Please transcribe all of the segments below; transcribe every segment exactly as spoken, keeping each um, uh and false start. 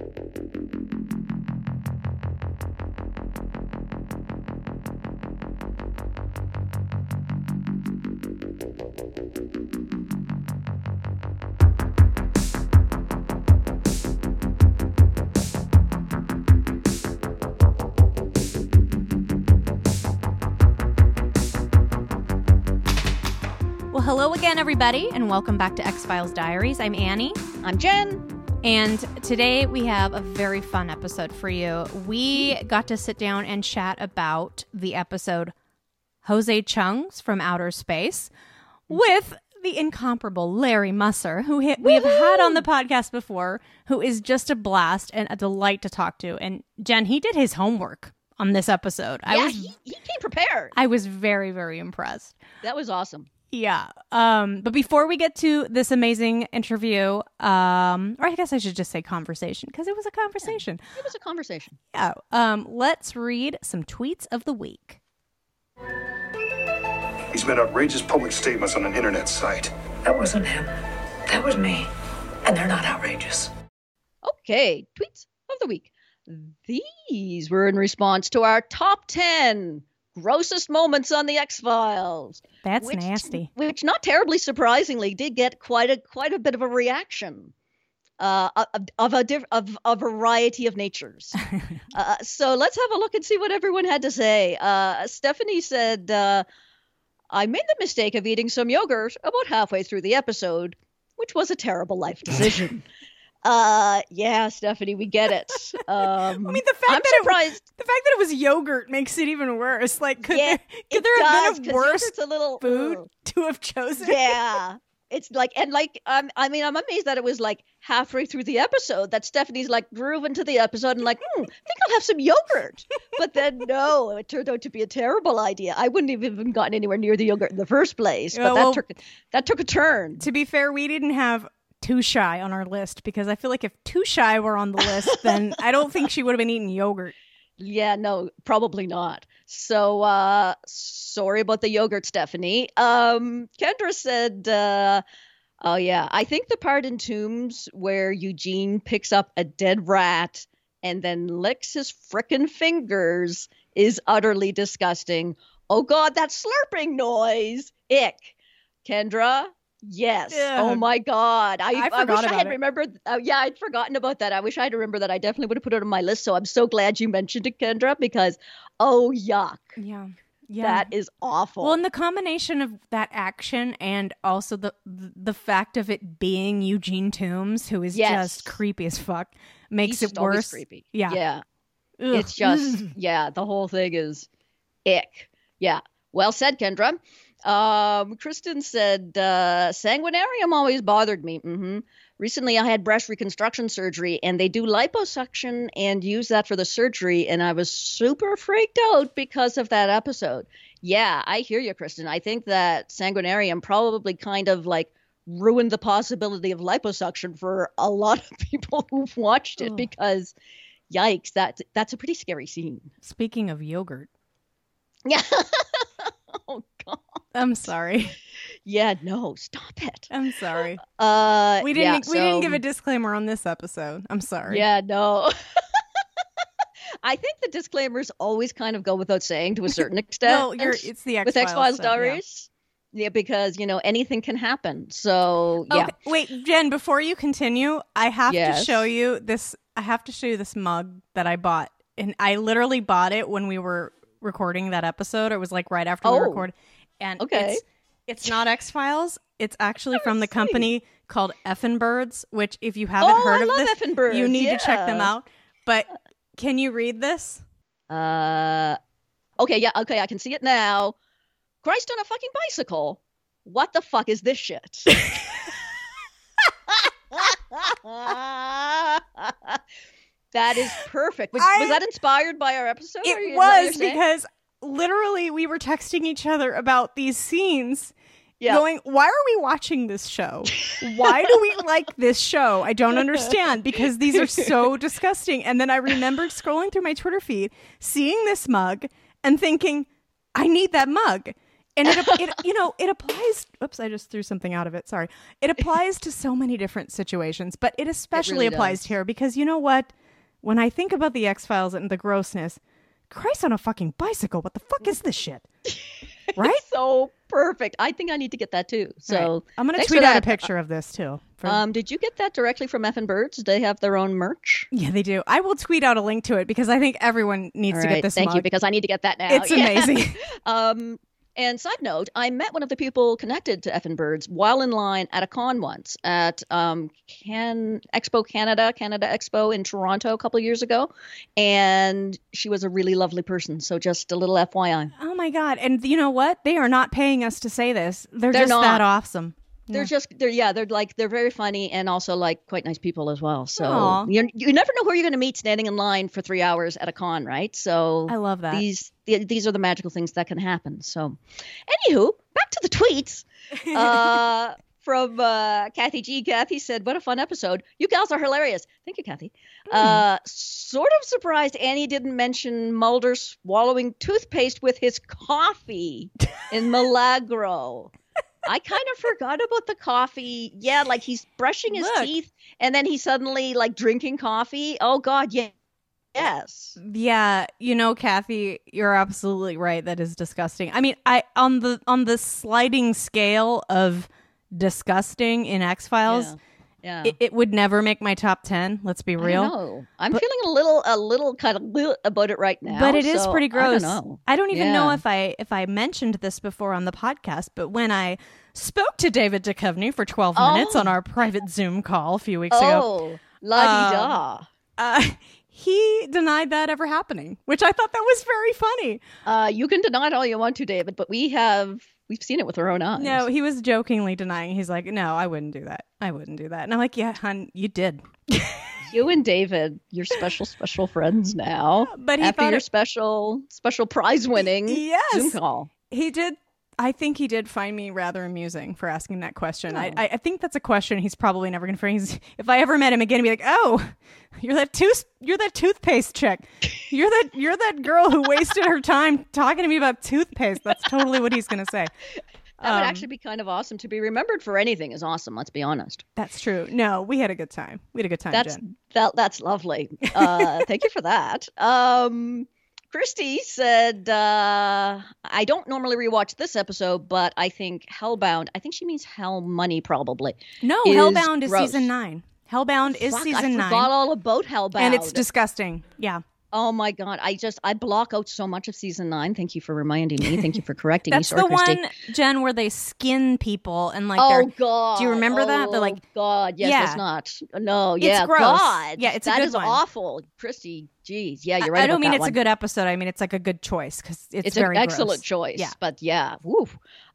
Hello again, everybody, and welcome back to X-Files Diaries. I'm Annie. I'm Jen. And today we have a very fun episode for you. We got to sit down and chat about the episode Jose Chung's From Outer Space with the incomparable Larry Musser, who we have had on the podcast before, who is just a blast and a delight to talk to. And Jen, he did his homework on this episode. Yeah, I was, he, he came prepared. I was very, very impressed. That was awesome. Yeah. Um, but before we get to this amazing interview, um, or I guess I should just say conversation, because it was a conversation. Yeah, it was a conversation. Yeah. Um, let's read some tweets of the week. He's made outrageous public statements on an internet site. That wasn't him. That was me. And they're not outrageous. Okay. Tweets of the week. These were in response to our top ten grossest moments on the X-Files. That's which, nasty. Which, not terribly surprisingly, did get quite a quite a bit of a reaction uh, of, of a diff- of a variety of natures. uh, so let's have a look and see what everyone had to say. Uh, Stephanie said, uh, "I made the mistake of eating some yogurt about halfway through the episode, which was a terrible life decision." Uh, yeah, Stephanie, we get it. Um, I mean, the fact I'm that surprised. It, the fact that it was yogurt makes it even worse. Like, could Yeah, there, could there have does, been a worse a little, food ugh. to have chosen? Yeah, it's like, and like, um, I mean, I'm amazed that it was like halfway through the episode that Stephanie's like grooving to the episode and like, hmm, I think I'll have some yogurt. But then no, it turned out to be a terrible idea. I wouldn't have even gotten anywhere near the yogurt in the first place. But Yeah, that well, took that took a turn. To be fair, we didn't have Too Shy on our list, because I feel like if Too Shy were on the list, then I don't think she would have been eating yogurt. Yeah, no, probably not. So, uh, sorry about the yogurt, Stephanie. Um, Kendra said, uh, oh yeah, I think the part in Tombs where Eugene picks up a dead rat and then licks his frickin' fingers is utterly disgusting. Oh God, that slurping noise. Ick. Kendra? Yes. Yeah. Oh my God. I, I I, forgot wish I about had it. remembered. Uh, yeah, I'd forgotten about that. I wish I'd remembered that. I definitely would have put it on my list. So I'm so glad you mentioned it, Kendra, because oh yuck. Yeah. Yeah. That is awful. Well, and the combination of that action and also the the fact of it being Eugene Toombs, who is Yes. just creepy as fuck, makes He's it just always worse. creepy. Yeah. Yeah. Ugh. It's just, yeah, the whole thing is ick. Yeah. Well said, Kendra. Um, Kristen said, uh, sanguinarium always bothered me. Mm-hmm. Recently, I had breast reconstruction surgery, and they do liposuction and use that for the surgery, and I was super freaked out because of that episode. Yeah, I hear you, Kristen. I think that sanguinarium probably kind of like ruined the possibility of liposuction for a lot of people who've watched it Oh. because, yikes, that that's a pretty scary scene. Speaking of yogurt, Yeah. Oh God. I'm sorry. Yeah. No. Stop it. I'm sorry. Uh. We didn't. yeah, we so- didn't give a disclaimer on this episode. I'm sorry. Yeah. No. I think the disclaimers always kind of go without saying to a certain extent. Well, you're. It's the X with X Files stuff, yeah. Diaries. Yeah, because you know anything can happen. So yeah. Okay, wait, Jen, before you continue, I have Yes. to show you this. I have to show you this mug that I bought. And I literally bought it when we were recording that episode. It was like right after we Oh. recorded. And Okay. it's, it's not X-Files. It's actually from the see. company called Effin' Birds, which if you haven't Oh, heard I of love this, Effin' Birds, you need to check them yeah. out. But can you read this? Uh. Okay. Yeah. Okay. I can see it now. Christ on a fucking bicycle. What the fuck is this shit? That is perfect. Was, I- was that inspired by our episode? Are you- It is that what you're was saying? because literally we were texting each other about these scenes. Yeah. Going, why are we watching this show? Why do we like this show? I don't understand, because these are so disgusting. And then I remembered scrolling through my Twitter feed, seeing this mug and thinking, I need that mug. And it, it, you know, it applies. Oops, I just threw something out of it. Sorry. It applies to so many different situations, but it especially it really applies does. here because you know what? When I think about the X-Files and the grossness, Christ on a fucking bicycle. What the fuck is this shit? Right? So perfect. I think I need to get that too. So Right. I'm going to thanks tweet for out that. a picture of this too. For- Um, did you get that directly from Effin' Birds? They have their own merch. yeah, they do. I will tweet out a link to it because I think everyone needs All to right, get this thank mug. you, because I need to get that now. It's Yeah. amazing. um, and side note, I met one of the people connected to Effin' Birds while in line at a con once at um, Can Expo Canada, Canada Expo in Toronto a couple of years ago, and she was a really lovely person. So just a little F Y I. Oh my God. And you know what? They are not paying us to say this. They're, They're just not. that awesome. They're Yeah. just they're yeah they're like they're very funny and also like quite nice people as well. So Aw. you you never know who you're going to meet standing in line for three hours at a con, right? So I love that. These the, these are the magical things that can happen. So, anywho, back to the tweets. Uh, from uh, Kathy G. Kathy said, "What a fun episode! You gals are hilarious." Thank you, Kathy. Uh, sort of surprised Annie didn't mention Mulder swallowing toothpaste with his coffee in Milagro. I kind of forgot about the coffee. Yeah, like he's brushing his Look. teeth and then he's suddenly like drinking coffee. Oh God, yeah. Yes. Yeah, you know, Kathy, you're absolutely right. That is disgusting. I mean, I on the on the sliding scale of disgusting in X-Files, Yeah. Yeah. it, it would never make my top ten. Let's be I real. know. I'm But- feeling a little a little kind of bleh about it right now. But it is so pretty gross. I don't know. I don't even know Yeah. if I if I mentioned this before on the podcast, but when I spoke to David Duchovny for twelve Oh. minutes on our private Zoom call a few weeks ago, Oh, la di da. uh, he denied that ever happening, which I thought that was very funny. Uh, you can deny it all you want to, David, but we have we've seen it with our own eyes. No, he was jokingly denying. He's like, "No, I wouldn't do that. I wouldn't do that." And I'm like, "Yeah, hon, you did." You and David, you're special, special friends now. But he after thought your it- special, special prize winning Yes. Zoom call. He did. I think he did find me rather amusing for asking that question. I, Oh. I I think that's a question he's probably never going to phrase. If I ever met him again, he'd be like, "Oh, you're that tooth, you're that toothpaste chick. You're that, you're that girl who wasted her time talking to me about toothpaste." That's totally what he's going to say. That would Um, actually be kind of awesome. To be remembered for anything is awesome. Let's be honest. That's true. No, we had a good time. We had a good time, That's Jen. that. That's lovely. Uh, thank you for that. Um, Christy said, uh, "I don't normally rewatch this episode, but I think Hellbound. I think she means Hell Money, probably. No, is Hellbound is gross. season nine. Hellbound is Fuck, season I nine, forgot all about Hellbound, and it's disgusting. Yeah. Oh my God! I just I block out so much of season nine. Thank you for reminding me. Thank you for correcting me. That's Sorry, the Christy. one, Jen, where they skin people and like Oh they're God! Do you remember that? They're Oh, like- God, yes, Yeah. that's not. No, It's yeah, gross. God, Yeah, it's a that good is one. awful, Christy. Jeez, yeah, you're right. I don't about mean that it's one. a good episode. I mean it's like a good choice because it's, It's very an excellent gross. choice. Yeah. But yeah, woo.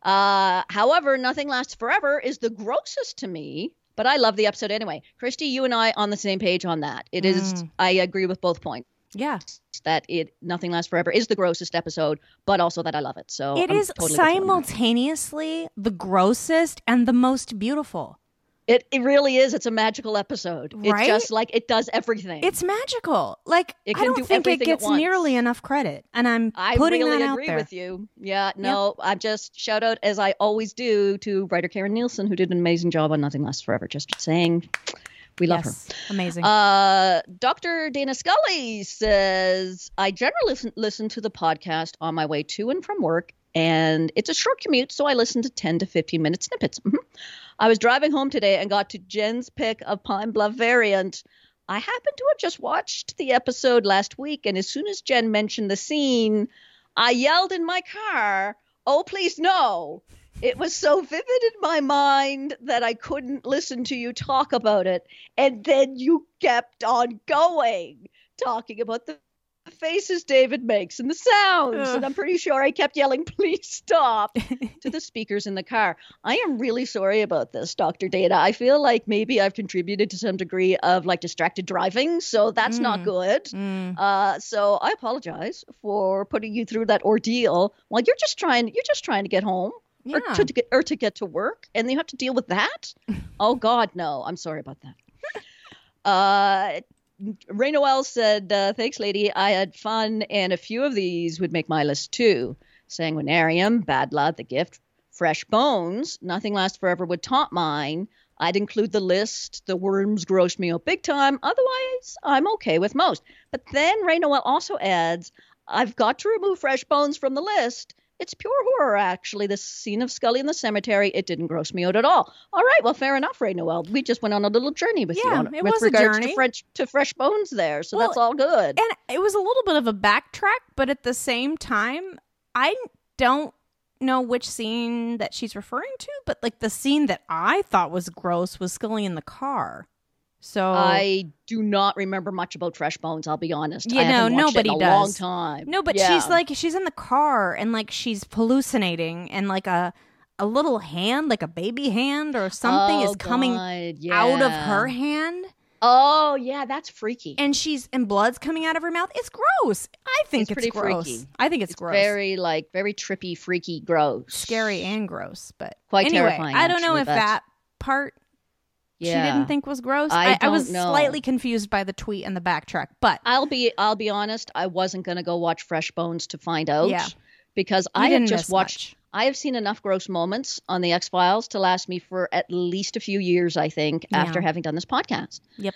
Uh, however, Nothing Lasts Forever is the grossest to me. But I love the episode anyway. Christy, you and I on the same page on that. It is. Mm. I agree with both points. Yeah, That it Nothing Lasts Forever is the grossest episode, but also that I love it. So it I'm is totally with you on that. simultaneously the grossest and the most beautiful. It it really is. It's a magical episode. Right? It's just like it does everything. It's magical. Like It I can don't do think it everything at gets once. nearly enough credit, and I'm I putting really that agree out there. with you. Yeah, no, I'm just shout out as I always do to writer Karen Nielsen, who did an amazing job on Nothing Lasts Forever. Just saying, we love her. Yes, amazing. Uh, Doctor Dana Scully says, I generally listen, listen to the podcast on my way to and from work, and it's a short commute, so I listen to ten to fifteen minute snippets. Mhm. I was driving home today and got to Jen's pick of Pine Bluff variant. I happened to have just watched the episode last week, and as soon as Jen mentioned the scene, I yelled in my car, "Oh, please no." It was so vivid in my mind that I couldn't listen to you talk about it. And then you kept on going, talking about the faces David makes and the sounds. Ugh. And I'm pretty sure I kept yelling, "Please stop," to the speakers in the car. I am really sorry about this, Doctor Data. I feel like maybe I've contributed to some degree of like distracted driving. So that's not Mm. good. Mm. Uh, so I apologize for putting you through that ordeal while you're just trying, you're just trying to get home. Yeah. Or to, to get or to get to work, and then you have to deal with that. Oh God, no! I'm sorry about that. Uh, Ray Noel said, uh, "Thanks, lady. I had fun, and a few of these would make my list too. Sanguinarium, Bad Blood, The Gift, Fresh Bones, Nothing Lasts Forever would top mine. I'd include The List. The Worms grossed me out big time. Otherwise, I'm okay with most. But then Ray Noel also adds, I've got to remove Fresh Bones from the list. It's pure horror, actually. The scene of Scully in the cemetery, it didn't gross me out at all. All right, well, fair enough, Ray Noel. We just went on a little journey with Yeah, you on, it with was a regards journey. to French to Fresh Bones there, so Well, that's all good. And it was a little bit of a backtrack, but at the same time, I don't know which scene that she's referring to, but like the scene that I thought was gross was Scully in the car. So I do not remember much about Fresh Bones, I'll be honest. You I know, haven't watched nobody it in a does. long time. No, but Yeah. she's like she's in the car and like she's hallucinating and like a a little hand, like a baby hand or something Oh, is coming God, out of yeah. her hand. Oh, yeah, that's freaky. And she's and blood's coming out of her mouth. It's gross. I think It's it's, pretty gross. freaky. I think it's, It's gross. very, like, very trippy, freaky, gross. Scary and gross. But Quite anyway, terrifying, I don't know actually, if but- that part Yeah. she didn't think was gross. I I, I was don't know. slightly confused by the tweet and the backtrack, but I'll be I'll be honest, I wasn't going to go watch Fresh Bones to find out. Yeah. Because you I have didn't just miss watched much. I have seen enough gross moments on the X-Files to last me for at least a few years, I think, Yeah. after having done this podcast. Yep.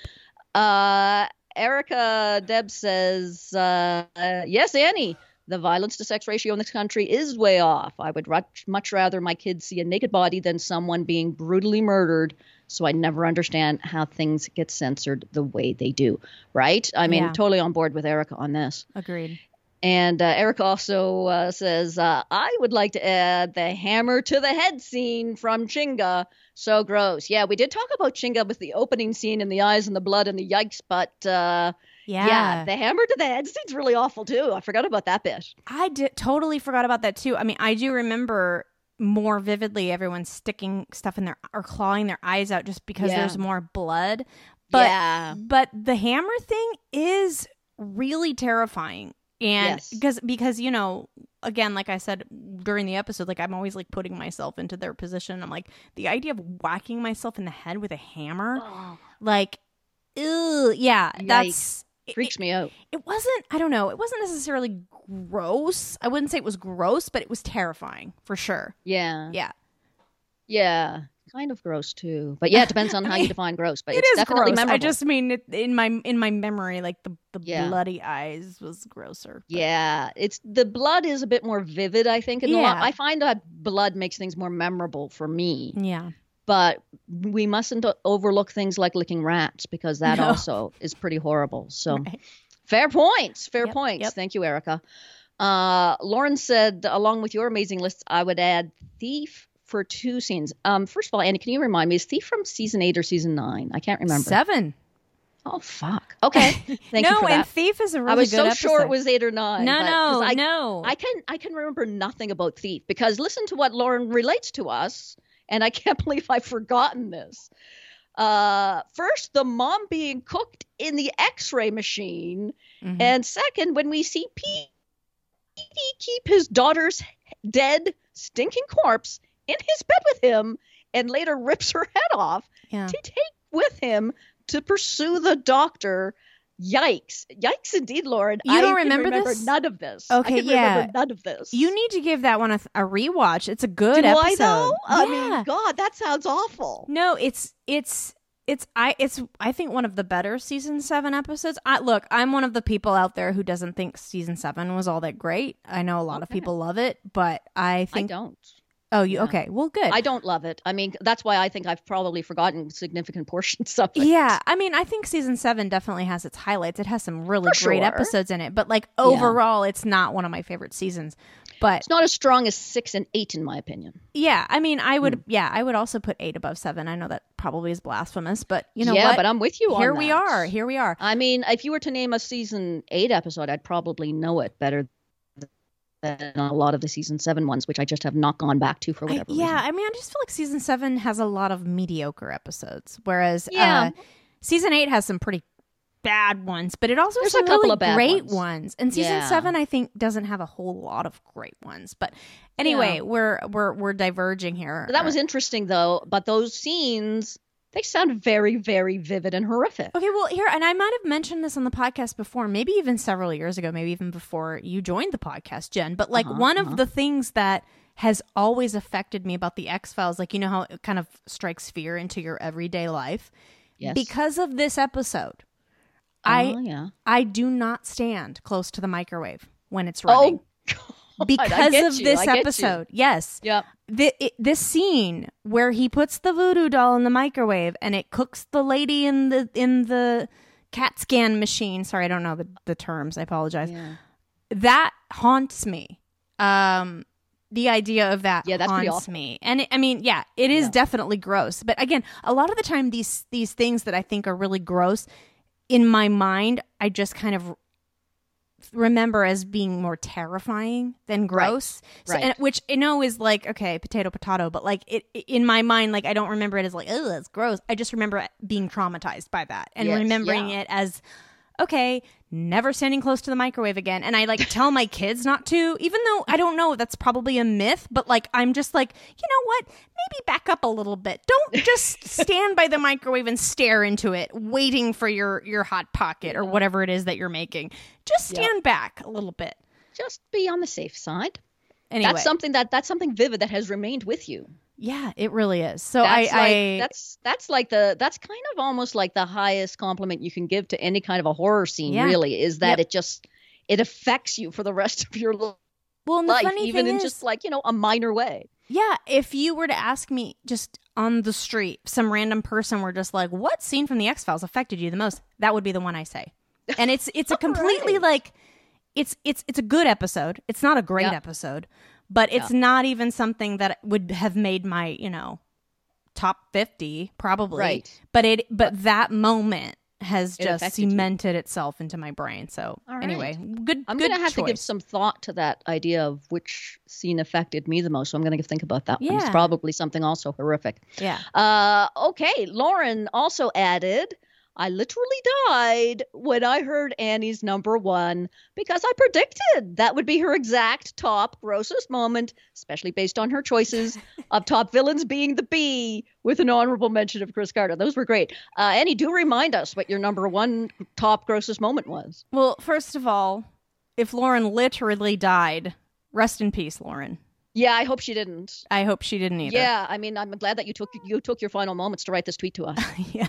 Uh, Erica Deb says, uh, uh, yes, Annie, the violence to sex ratio in this country is way off. I would much, much rather my kids see a naked body than someone being brutally murdered. So I never understand how things get censored the way they do. Right? I mean, Yeah. totally on board with Erica on this. Agreed. And uh, Eric also uh, says, uh, I would like to add the hammer to the head scene from Chinga. So gross. Yeah, we did talk about Chinga with the opening scene and the eyes and the blood and the yikes, but uh, Yeah. yeah, the hammer to the head scene's really awful too. I forgot about that bit. I did totally forgot about that too. I mean, I do remember more vividly everyone sticking stuff in their or clawing their eyes out just because Yeah. there's more blood. But Yeah. but the hammer thing is really terrifying. And Yes. because because you know, again, like I said during the episode, like I'm always like putting myself into their position. I'm like the idea of whacking myself in the head with a hammer, Oh, like, ew, yeah, that's Yikes. it- freaks me out. it wasn't I don't know it wasn't necessarily gross. I wouldn't say it was gross, but it was terrifying for sure. Yeah. Yeah, Yeah. Kind of gross too. But yeah, it depends on how you define gross. But it it's is definitely gross. memorable. I just mean it, in my in my memory, like the the Yeah. bloody eyes was grosser. But- Yeah, it's the blood is a bit more vivid, I think. And a lot, Yeah. I find that blood makes things more memorable for me. yeah, But we mustn't o- overlook things like licking rats because that No. also is pretty horrible. So Right. fair points, fair Yep, points. yep. Thank you, Erica. Uh, Lauren said, along with your amazing lists, I would add Thief for two scenes. Um, first of all, Annie, can you remind me, is Thief from season eight or season nine? I can't remember. seven. Oh, fuck. Okay. Thank no, you for and that. Thief is a really I was good so episode. sure it was eight or nine. No, but- no, 'cause I, no. I can I can remember nothing about Thief because listen to what Lauren relates to us, and I can't believe I've forgotten this. Uh, first, the mom being cooked in the X-ray machine, Mhm. and second, when we see Pete keep his daughter's dead, stinking corpse in his bed with him, and later rips her head off yeah. to take with him to pursue the doctor. Yikes. Yikes indeed, Lauren. You I don't can remember remember this? none of this. Okay, I can yeah. remember none of this. You need to give that one a, a rewatch. It's a good Do episode. I though? I Yeah. mean, God, that sounds awful. No, it's it's it's I it's I think one of the better season seven episodes. I look, I'm one of the people out there who doesn't think season seven was all that great. I know a lot of Okay. people love it, but I I think don't. oh, you Yeah. okay? Well, good. I don't love it. I mean, that's why I think I've probably forgotten significant portions of it. Yeah, I mean, I think season seven definitely has its highlights. It has some really For great sure. episodes in it, but like overall, it's not one of my favorite seasons. But It's not as strong as six and eight, in my opinion. yeah, I mean, I Hmm. would, yeah, I would also put eight above seven. I know that probably is blasphemous, but you know yeah, what? but I'm with you on Here we that. are. Here we are. I mean, if you were to name a season eight episode, I'd probably know it better than a lot of the season seven ones, which I just have not gone back to for I- whatever yeah, reason. I mean, I just feel like season seven has a lot of mediocre episodes, whereas Yeah. uh, season eight has some pretty bad ones, but it also There's has some a couple really of bad great ones. ones. And season Yeah. seven, I think, doesn't have a whole lot of great ones. But anyway, Yeah. we're we're we're diverging here. That was interesting, though. But those scenes They sound very, very vivid and horrific. Okay, well, here, and I might have mentioned this on the podcast before, maybe even several years ago, maybe even before you joined the podcast, Jen. But like Uh-huh, one uh-huh. of the things that has always affected me about the X-Files, like, you know how it kind of strikes fear into your everyday life? Yes. Because of this episode, I Oh, yeah. I do not stand close to the microwave when it's running. Oh, God, I because get of you, this I get you. episode. Yes. Yep. The, it, this scene where he puts the voodoo doll in the microwave and it cooks the lady in the in the CAT scan machine. Sorry, I don't know the, the terms. I apologize. Yeah. That haunts me. Um, the idea of that Yeah, that's pretty haunts awful. me. And it, I mean, yeah, it is Yeah. definitely gross. But again, a lot of the time, these these things that I think are really gross, in my mind, I just kind of remember as being more terrifying than gross. So, right. and, which I know is like, okay, potato, potato, but like it in my mind, like I don't remember it as like, oh, that's gross. I just remember being traumatized by that and Yes, remembering yeah. it as, okay, never standing close to the microwave again. And I like tell my kids not to, even though I don't know, that's probably a myth, but like I'm just like, you know what? Maybe back up a little bit. Don't just stand by the microwave and stare into it, waiting for your your hot pocket or whatever it is that you're making. Just stand Yep. back a little bit. Just be on the safe side. Anyway, That's something that that's something vivid that has remained with you. yeah, it really is. So That's I, like I that's that's like the that's kind of almost like the highest compliment you can give to any kind of a horror scene. Yeah. Really, is that Yep. it just it affects you for the rest of your li- well, and the life, funny even thing in is, just like you know a minor way. yeah, if you were to ask me just on the street, some random person were just like, "What scene from the X-Files affected you the most?" That would be the one I say. And it's it's a completely Right. like it's it's it's a good episode. It's not a great Yep. episode, but it's not even something that would have made my, you know, top fifty probably. Right. But it but that moment has It just affected you. cemented itself into my brain. So All right. anyway, good I'm good gonna have to give choice. some thought to that idea of which scene affected me the most. So I'm gonna think about that one. Yeah. It's probably something also horrific. Yeah. Uh, okay, Lauren also added, I literally died when I heard Annie's number one because I predicted that would be her exact top grossest moment, especially based on her choices of top villains being the Bee with an honorable mention of Chris Carter. Those were great. Uh, Annie, do remind us what your number one top grossest moment was. Well, first of all, if Lauren literally died, rest in peace, Lauren. Yeah, I hope she didn't. I hope she didn't either. Yeah, I mean, I'm glad that you took you took your final moments to write this tweet to us. yeah.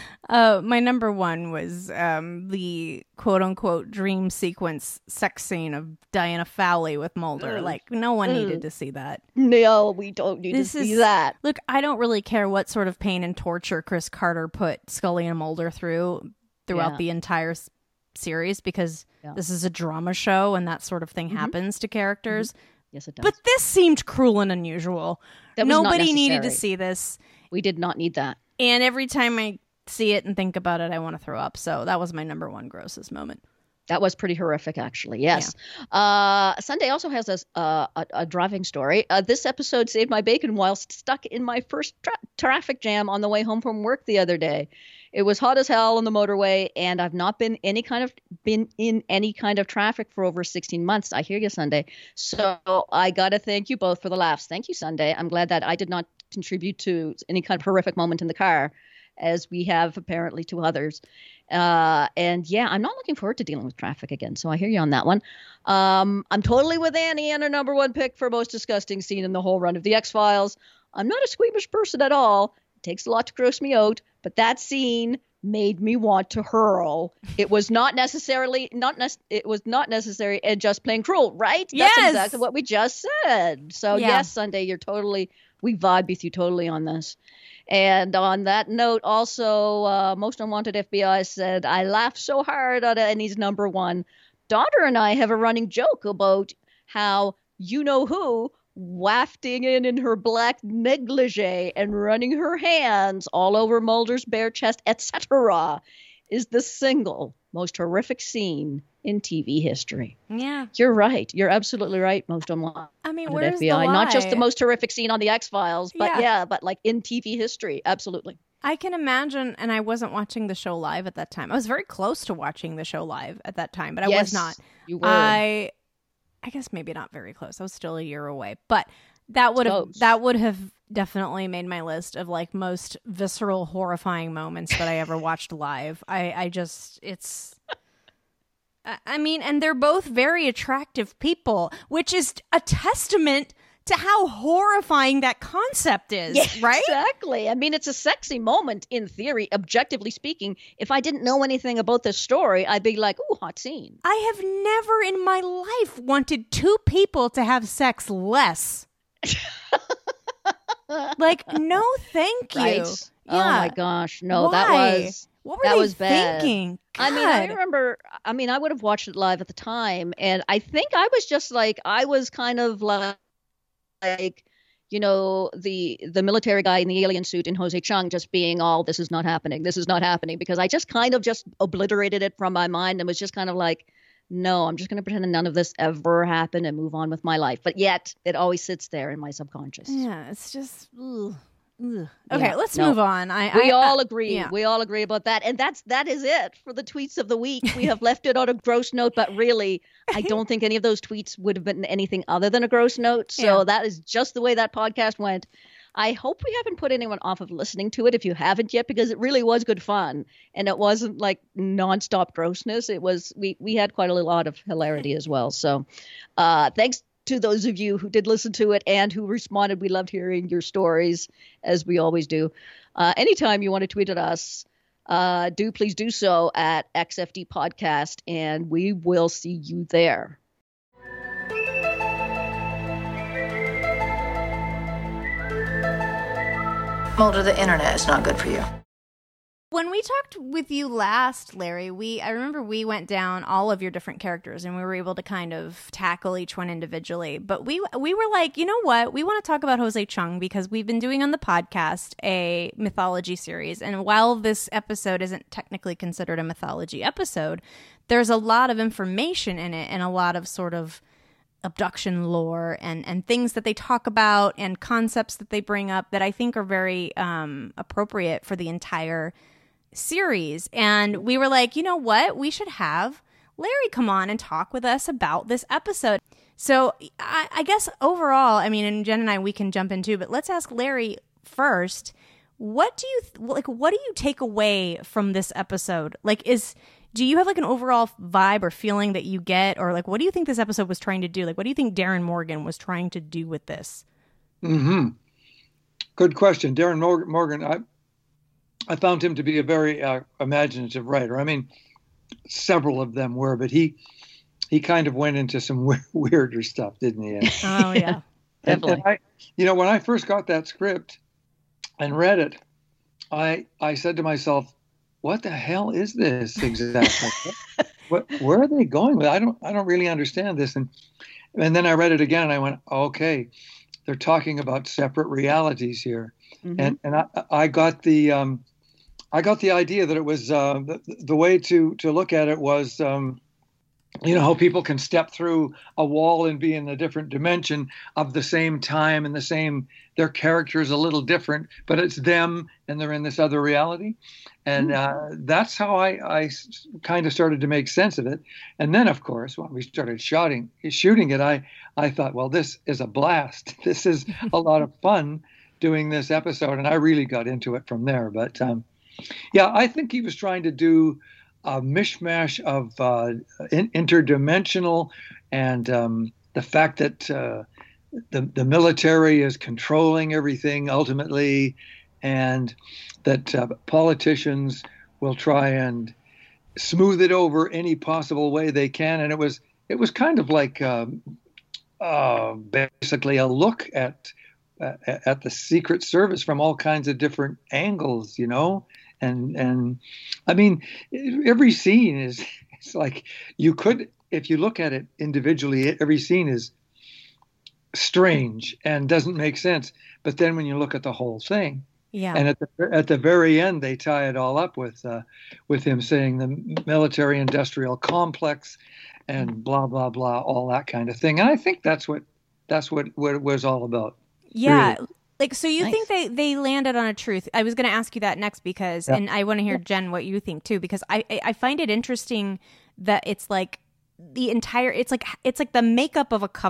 Uh, my number one was um, the quote unquote dream sequence sex scene of Diana Fowley with Mulder. Ugh. Like, no one Ugh. needed to see that. No, we don't need This to see is- that. Look, I don't really care what sort of pain and torture Chris Carter put Scully and Mulder through throughout Yeah. the entire s- series because Yeah. this is a drama show and that sort of thing happens to characters. Yes, it does. But this seemed cruel and unusual. That was not Nobody needed to necessary. see this. We did not need that. And every time I see it and think about it, I want to throw up. So that was my number one grossest moment. That was pretty horrific, actually. Yes. Uh, Sunday also has a, uh, a, a driving story. Uh, this episode saved my bacon whilst stuck in my first tra- traffic jam on the way home from work the other day. It was hot as hell on the motorway, and I've not been any kind of been in any kind of traffic for over sixteen months. I hear you, Sunday. So I gotta thank you both for the laughs. Thank you, Sunday. I'm glad that I did not contribute to any kind of horrific moment in the car, as we have apparently to others. Uh, and yeah, I'm not looking forward to dealing with traffic again. So I hear you on that one. Um, I'm totally with Annie and her number one pick for most disgusting scene in the whole run of the X-Files. I'm not a squeamish person at all. It takes a lot to gross me out, but that scene made me want to hurl. It was not necessarily not nec- it was not necessary and just plain cruel, right? Yes. That's exactly what we just said. So Yeah. yes, Sunday, you're totally we vibe with you totally on this. And on that note, also, uh, Most Unwanted F B I said, I laughed so hard at Annie's number one. Daughter and I have a running joke about how you-know-who wafting in in her black negligee and running her hands all over Mulder's bare chest, et cetera, is the single most horrific scene in T V history. Yeah. You're right. You're absolutely right, Most Unwanted. I mean, F where's B I. the Not just lie? the most horrific scene on the X-Files, but Yeah. yeah. but like in T V history. Absolutely. I can imagine, and I wasn't watching the show live at that time. I was very close to watching the show live at that time, but I yes, was not. You were. I, I guess maybe not very close. I was still a year away, but that would have Close. that would have definitely made my list of like most visceral, horrifying moments that I ever watched live. I, I just, it's, I, I mean, and they're both very attractive people, which is a testament to how horrifying that concept is, yeah, right? Exactly. I mean, it's a sexy moment in theory, objectively speaking. If I didn't know anything about this story, I'd be like, ooh, hot scene. I have never in my life wanted two people to have sex less. Like, no, thank you. Right? Yeah. Oh my gosh, no, Why? that was what were that they was bad. thinking? God. I mean, I remember. I mean, I would have watched it live at the time, and I think I was just like, I was kind of like, like, you know, the the military guy in the alien suit in Jose Chung just being all, this is not happening, this is not happening, because I just kind of just obliterated it from my mind and was just kind of like, no, I'm just going to pretend that none of this ever happened and move on with my life. But yet, it always sits there in my subconscious. Yeah, it's just. Ugh. Ugh. Okay, Yeah, let's no. move on. I, We I, all I, agree. yeah. We all agree about that. And that's that is it for the tweets of the week. We have left it on a gross note, but really, I don't think any of those tweets would have been anything other than a gross note. So Yeah. that is just the way that podcast went. I hope we haven't put anyone off of listening to it if you haven't yet, because it really was good fun. And it wasn't like nonstop grossness. It was, we, we had quite a lot of hilarity as well. So uh, thanks to those of you who did listen to it and who responded. We loved hearing your stories, as we always do. Uh, anytime you want to tweet at us, uh, do please do so at X F D Podcast, and we will see you there. Mulder, the internet is not good for you. When we talked with you last, Larry, we I remember we went down all of your different characters and we were able to kind of tackle each one individually. But we we were like, you know what? We want to talk about Jose Chung because we've been doing on the podcast a mythology series. And while this episode isn't technically considered a mythology episode, there's a lot of information in it and a lot of sort of abduction lore and, and things that they talk about and concepts that they bring up that I think are very um, appropriate for the entire series. And we were like, you know what? We should have Larry come on and talk with us about this episode. So I, I guess overall, I mean, and Jen and I, we can jump into, but let's ask Larry first. What do you, th- like, what do you take away from this episode? Like, is, do you have like an overall vibe or feeling that you get, or like, what do you think this episode was trying to do? Like, what do you think Darren Morgan was trying to do with this? Hmm. Good question. Darren Morgan, I, I found him to be a very uh, imaginative writer. I mean, several of them were, but he he kind of went into some weird, weirder stuff, didn't he? Oh, yeah. and, and I, you know, when I first got that script and read it, I I said to myself, what the hell is this exactly? what, where are they going with it? I don't I don't really understand this. And and then I read it again and I went, okay, they're talking about separate realities here. Mm-hmm. And and I I got the um I got the idea that it was uh, the, the way to to look at it was um, you know, how people can step through a wall and be in a different dimension of the same time and the same, their character is a little different, but it's them and they're in this other reality. And uh, that's how I, I kind of started to make sense of it. And then, of course, when we started shooting, shooting it, I, I thought, well, this is a blast. This is a lot of fun doing this episode. And I really got into it from there. But um, yeah, I think he was trying to do a mishmash of uh, in, interdimensional and um, the fact that uh, the, the military is controlling everything ultimately, and that uh, politicians will try and smooth it over any possible way they can. And it was it was kind of like um, uh, basically a look at uh, at the Secret Service from all kinds of different angles, you know. And and I mean, every scene is it's like you could, if you look at it individually, every scene is strange and doesn't make sense. But then when you look at the whole thing, yeah. And at the at the very end, they tie it all up with uh, with him saying the military-industrial complex and blah blah blah, all that kind of thing. And I think that's what that's what, what it was all about. Yeah. Really. Like, so you Nice. think they, they landed on a truth? I was going to ask you that next because, Yeah. and I want to hear, Jen, what you think too, because I, I I find it interesting that it's like the entire, it's like, it's like the makeup of a cover up.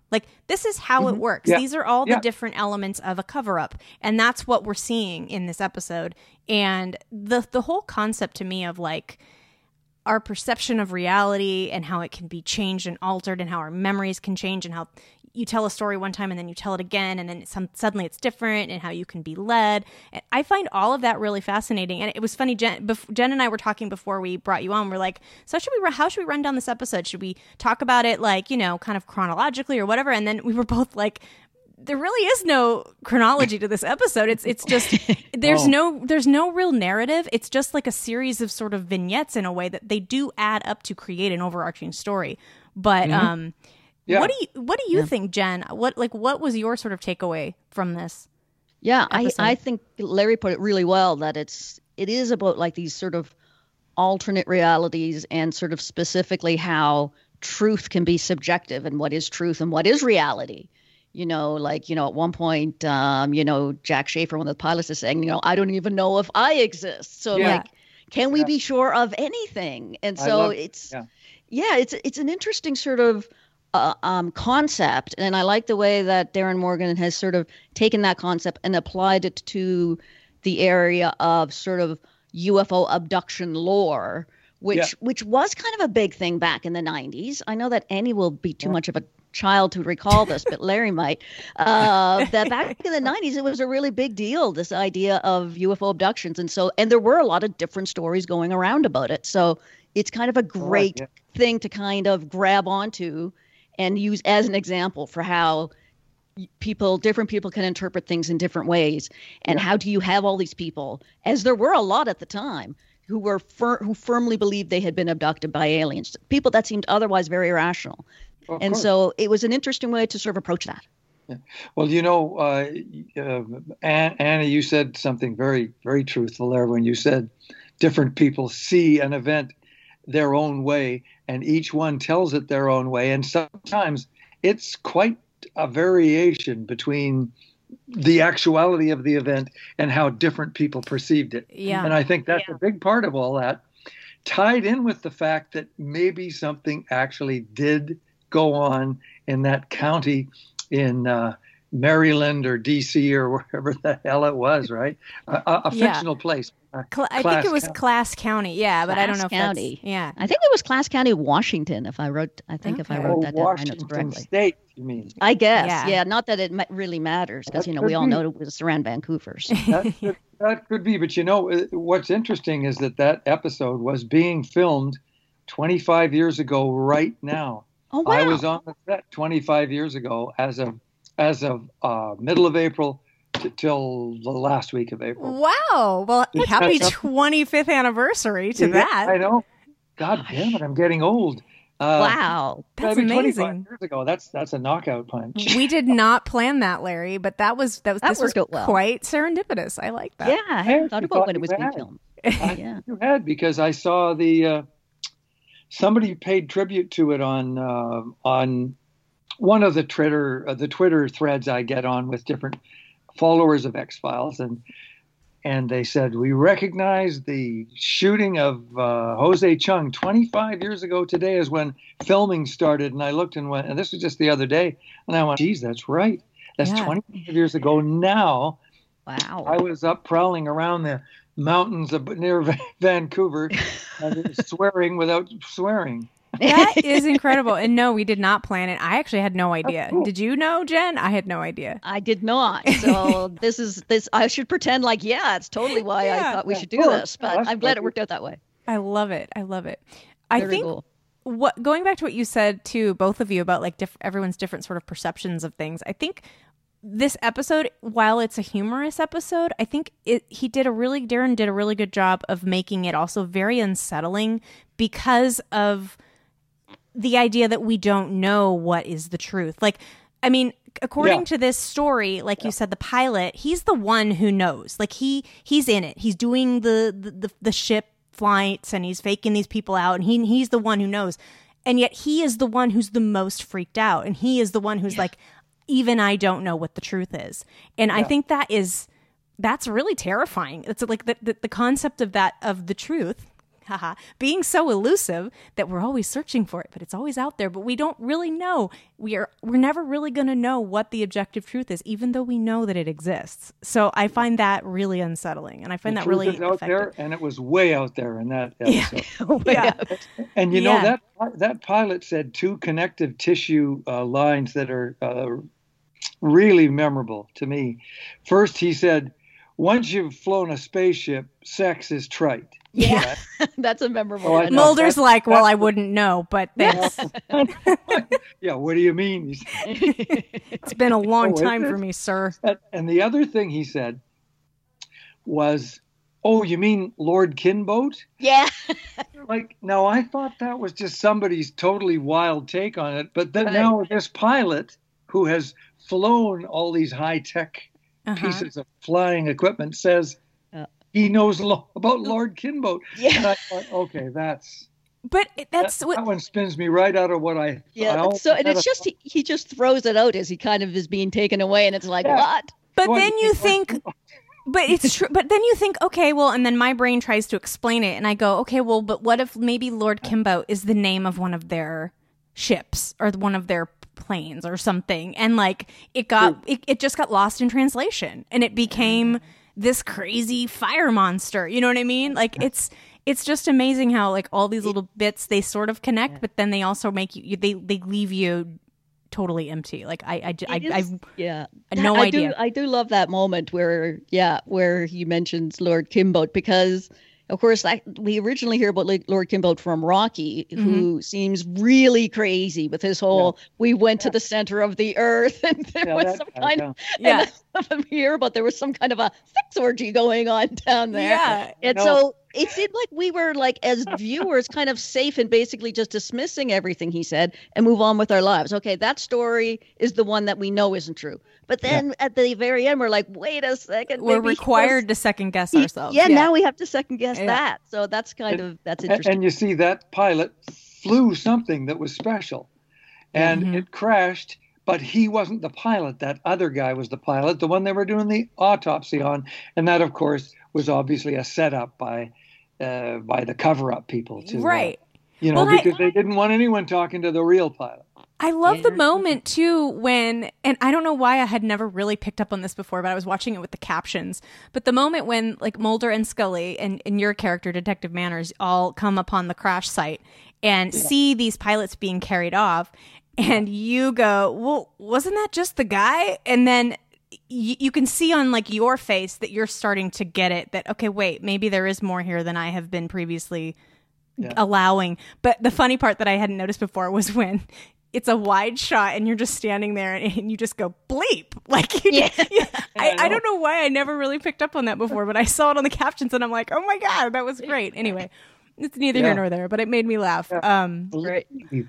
Like, this is how Mm-hmm. it works. Yeah. These are all Yeah. the different elements of a cover-up. And that's what we're seeing in this episode. And the the whole concept to me of, like, our perception of reality and how it can be changed and altered and how our memories can change and how you tell a story one time and then you tell it again and then some, suddenly it's different and how you can be led. And I find all of that really fascinating. And it was funny, Jen, bef- Jen and I were talking before we brought you on. We're like, so should we, how should we run down this episode? Should we talk about it like, you know, kind of chronologically or whatever? And then we were both like, there really is no chronology to this episode. It's it's just there's Oh. no there's no real narrative. It's just like a series of sort of vignettes in a way that they do add up to create an overarching story. But Mhm. um, Yeah. what do you what do you think, Jen? What like what was your sort of takeaway from this? Yeah, I, episode? I think Larry put it really well that it's it is about like these sort of alternate realities and sort of specifically how truth can be subjective and what is truth and what is reality. You know, like, you know, at one point, um, you know, Jack Schaefer, one of the pilots, is saying, you know, I don't even know if I exist. So Yeah. like, can we Yeah. be sure of anything? And I so love- it's, yeah. yeah, it's it's an interesting sort of uh, um, concept, and I like the way that Darren Morgan has sort of taken that concept and applied it to the area of sort of U F O abduction lore, which Yeah. which was kind of a big thing back in the nineties. I know that Annie will be too much of a child to recall this, but Larry might. Uh, that back in the nineties, it was a really big deal, this idea of U F O abductions. And so, and there were a lot of different stories going around about it. So it's kind of a great yeah. thing to kind of grab onto and use as an example for how people, different people can interpret things in different ways. And how do you have all these people, as there were a lot at the time, who were fir- who firmly believed they had been abducted by aliens, people that seemed otherwise very irrational. Of And course. so it was an interesting way to sort of approach that. Well, you know, uh, uh, An- Anna, you said something very, very truthful there when you said different people see an event their own way, and each one tells it their own way. And sometimes it's quite a variation between the actuality of the event and how different people perceived it. Yeah. And I think that's a big part of all that, tied in with the fact that maybe something actually did go on in that county in uh, Maryland or D C or wherever the hell it was, right? A, a, a Yeah. fictional place. Uh, Cl- I think Class it was County. Class County. Yeah, but I don't know Class if County. that's yeah. I think it was Class County, Washington, if I wrote, I think if I Okay. wrote Oh, that down my notes Washington correctly. State, you mean? I guess, Yeah. yeah. Not that it ma- really matters, because That you know could we all be. know it was around Vancouver. So. That could, that could be, but you know uh, what's interesting is that that episode was being filmed twenty-five years ago right now. Oh wow! I was on the set twenty-five years ago as of as of uh, middle of April t- till the last week of April. Wow. Well, That's- happy that's- twenty-fifth anniversary to Yeah, that. I know. God damn it, I'm getting old. Uh, Wow. That's I mean, twenty-five amazing. years ago, that's that's a knockout punch. We did not plan that, Larry, but that was that was That this was worked out well. quite serendipitous. I like that. Yeah, I hadn't thought actually about thought when it you was being had. filmed. I Yeah. you had because I saw the uh, somebody paid tribute to it on uh, on one of the Twitter uh, the Twitter threads I get on with different followers of X-Files, and and they said we recognize the shooting of uh, Jose Chung twenty-five years ago today is when filming started, and I looked and went, and this was just the other day, and I went, geez, that's right, that's Yeah. twenty-five years ago now. Wow. I was up prowling around the mountains of, near Va- Vancouver, and swearing without swearing. That is incredible. And no, we did not plan it. I actually had no idea. cool. Did you know, Jen? I had no idea. I did not. So this is this. I should pretend like yeah, it's totally why Yeah. I thought we Yeah, should do of course. this. Yeah, But that's I'm glad it perfect. worked out that way. I love it. I love it. I Very think cool. what going back to what you said too, both of you, about like diff- everyone's different sort of perceptions of things. I think this episode, while it's a humorous episode, I think it he did a really Darren did a really good job of making it also very unsettling because of the idea that we don't know what is the truth. Like, I mean, according Yeah. to this story, like you said, the pilot, he's the one who knows. Like he he's in it. He's doing the the, the, the ship flights and he's faking these people out, and he he's the one who knows. And yet he is the one who's the most freaked out, and he is the one who's like, even I don't know what the truth is. And I think that is that's really terrifying. It's like the, the the concept of that of the truth haha, being so elusive that we're always searching for it, but it's always out there, but we don't really know. We are, we're never really going to know what the objective truth is, even though we know that it exists. So I find that really unsettling, and I find the that truth really is out effective. there, and it was way out there in that episode. Yeah. Yeah. And you know, Yeah. that that pilot said two connective tissue uh, lines that are uh, really memorable to me. First, he said, once you've flown a spaceship, sex is trite. Yeah. That's a memorable Oh, I one. know. Mulder's that- like, well, that- I wouldn't know, but thanks. Yeah, what do you mean? He said. It's been a long Oh, is time it? for me, sir. And- And the other thing he said was, oh, you mean Lord Kinboat? Yeah. Like, now I thought that was just somebody's totally wild take on it. But then Right. now this pilot who has flown all these high-tech Uh-huh. pieces of flying equipment says Yeah. he knows lo- about Lord Kinboat. Yeah. And I thought, okay, that's But that's that, what that one spins me right out of what I Yeah. I always So, and had it's a- just, he, he just throws it out as he kind of is being taken away. And it's like, Yeah. what? But What- then you what- think, but it's true. But then you think, okay, well, and then my brain tries to explain it, and I go, okay, well, but what if maybe Lord Kimbo is the name of one of their ships or one of their planes or something, and like it got, it, it just got lost in translation, and it became this crazy fire monster. You know what I mean? Like it's. It's just amazing how like all these little bits they sort of connect, but then they also make you they they leave you totally empty. Like I I I, It is- I've yeah. no I idea. Do, I do love that moment where, yeah, where he mentions Lord Kimboat because, of course, I, we originally hear about like, Lord Kimboat from Rocky, who Mm-hmm. seems really crazy with his whole, we went to the center of the earth and there Yeah, was that some guy, kind yeah. of, and we hear about there was some kind of a sex orgy going on down there. Yeah, And no. so it seemed like we were like, as viewers, kind of safe and basically just dismissing everything he said and move on with our lives. Okay, that story is the one that we know isn't true. But then at the very end, we're like, wait a second. we're maybe he required was- to second guess he- ourselves. Yeah, now we have to second guess Yeah. that. So that's kind And- of, that's And, interesting. and you see that pilot flew something that was special, and Mhm. it crashed. But he wasn't the pilot. That other guy was the pilot, the one they were doing the autopsy on, and that, of course, was obviously a setup by uh, by the cover-up people, to, uh, Right. you know, Well, I- because they didn't want anyone talking to the real pilot. I love the Yeah. moment too when, and I don't know why I had never really picked up on this before, but I was watching it with the captions. But the moment when like Mulder and Scully and, and your character, Detective Manners, all come upon the crash site and see these pilots being carried off, and you go, well, wasn't that just the guy? And then y- you can see on like your face that you're starting to get it, that, okay, wait, maybe there is more here than I have been previously Yeah. allowing. But the funny part that I hadn't noticed before was when it's a wide shot and you're just standing there and, and you just go bleep. Like, you Yeah. just, yeah. I, I I don't know why I never really picked up on that before, but I saw it on the captions and I'm like, oh my God, that was great. Anyway, it's neither Yeah. here nor there, but it made me laugh. Um, Right.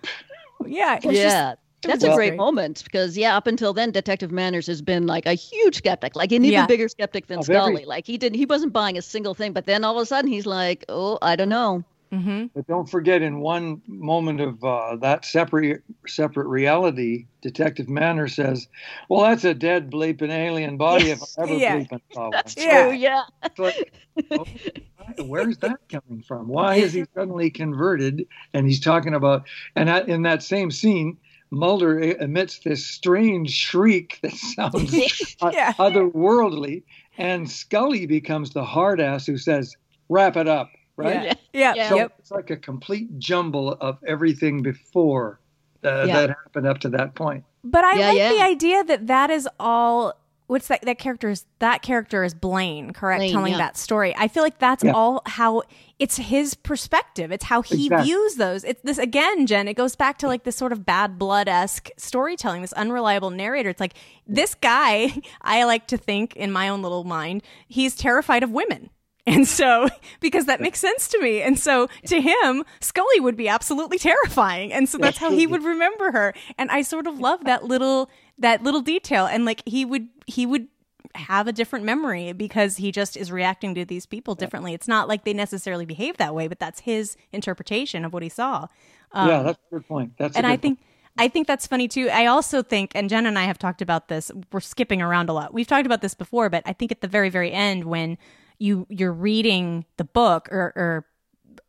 yeah. It was Yeah. Just, That's was a great great. moment because, yeah, up until then, Detective Manners has been like a huge skeptic, like an even Yeah. bigger skeptic than Of every- Scully. Like he didn't, he wasn't buying a single thing, but then all of a sudden he's like, oh, I don't know. hmm But don't forget, in one moment of uh, that separate separate reality, Detective Manner says, "Well, that's a dead bleeping alien body if I ever Yeah. bleeping saw one." That's Yeah. true. Yeah. It's like, oh, where's that coming from? Why is he suddenly converted? And he's talking about, and that, in that same scene, Mulder emits this strange shriek that sounds Yeah. otherworldly, and Scully becomes the hard ass who says, "Wrap it up." Right? Yeah. Yeah. Yeah. So Yep. it's like a complete jumble of everything before uh, Yeah. that happened up to that point. But I Yeah, like yeah. the idea that that is all. What's that? That character is that character is Blaine, correct? Blaine, Telling yeah. that story. I feel like that's Yeah. all how it's his perspective. It's how he Exactly. views those. It's this again, Jen. It goes back to like this sort of Bad Blood esque storytelling. This unreliable narrator. It's like this guy. I like to think in my own little mind, he's terrified of women. And so, because that makes sense to me. And so to him, Scully would be absolutely terrifying. And so that's how he would remember her. And I sort of love that little, that little detail. And like he would, he would have a different memory because he just is reacting to these people differently. It's not like they necessarily behave that way, but that's his interpretation of what he saw. Um, yeah, that's a good point. That's a and I good think I think that's funny too. I also think, and Jen and I have talked about this. We're skipping around a lot. We've talked about this before, but I think at the very, very end when you you're reading the book or, or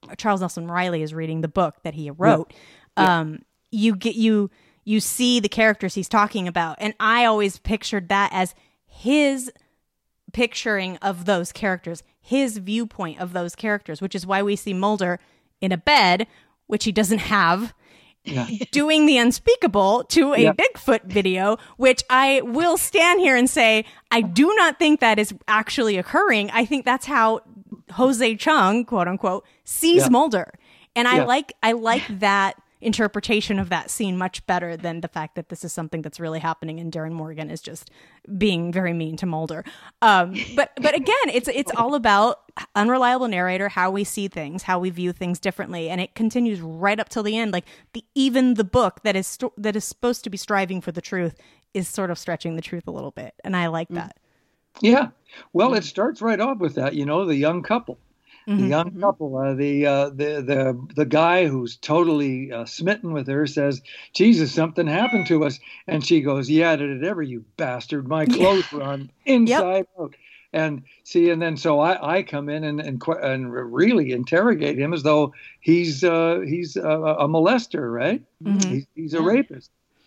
Charles Nelson Riley is reading the book that he wrote, yeah. Yeah. um, you get you you see the characters he's talking about, and I always pictured that as his picturing of those characters, his viewpoint of those characters, which is why we see Mulder in a bed, which he doesn't have, yeah. doing the unspeakable to a yep. Bigfoot video, which I will stand here and say, I do not think that is actually occurring. I think that's how Jose Chung, quote unquote, sees yep. Mulder. And I yep. like, I like that interpretation of that scene much better than the fact that this is something that's really happening and Darren Morgan is just being very mean to Mulder. Um, but but again, it's it's all about unreliable narrator, how we see things, how we view things differently, and it continues right up till the end. Like the even the book that is st- that is supposed to be striving for the truth is sort of stretching the truth a little bit, and I like that. Yeah, well, it starts right off with that. You know, the young couple. The mm-hmm. young couple, uh, the uh, the the the guy who's totally uh, smitten with her says, "Jesus, something happened to us," and she goes, "Yeah, did it ever, you bastard? My clothes yeah. were on inside yep. out." And see, and then so I, I come in and and and really interrogate him as though he's uh, he's a, a molester, right? Mm-hmm. He's, he's a yeah. rapist.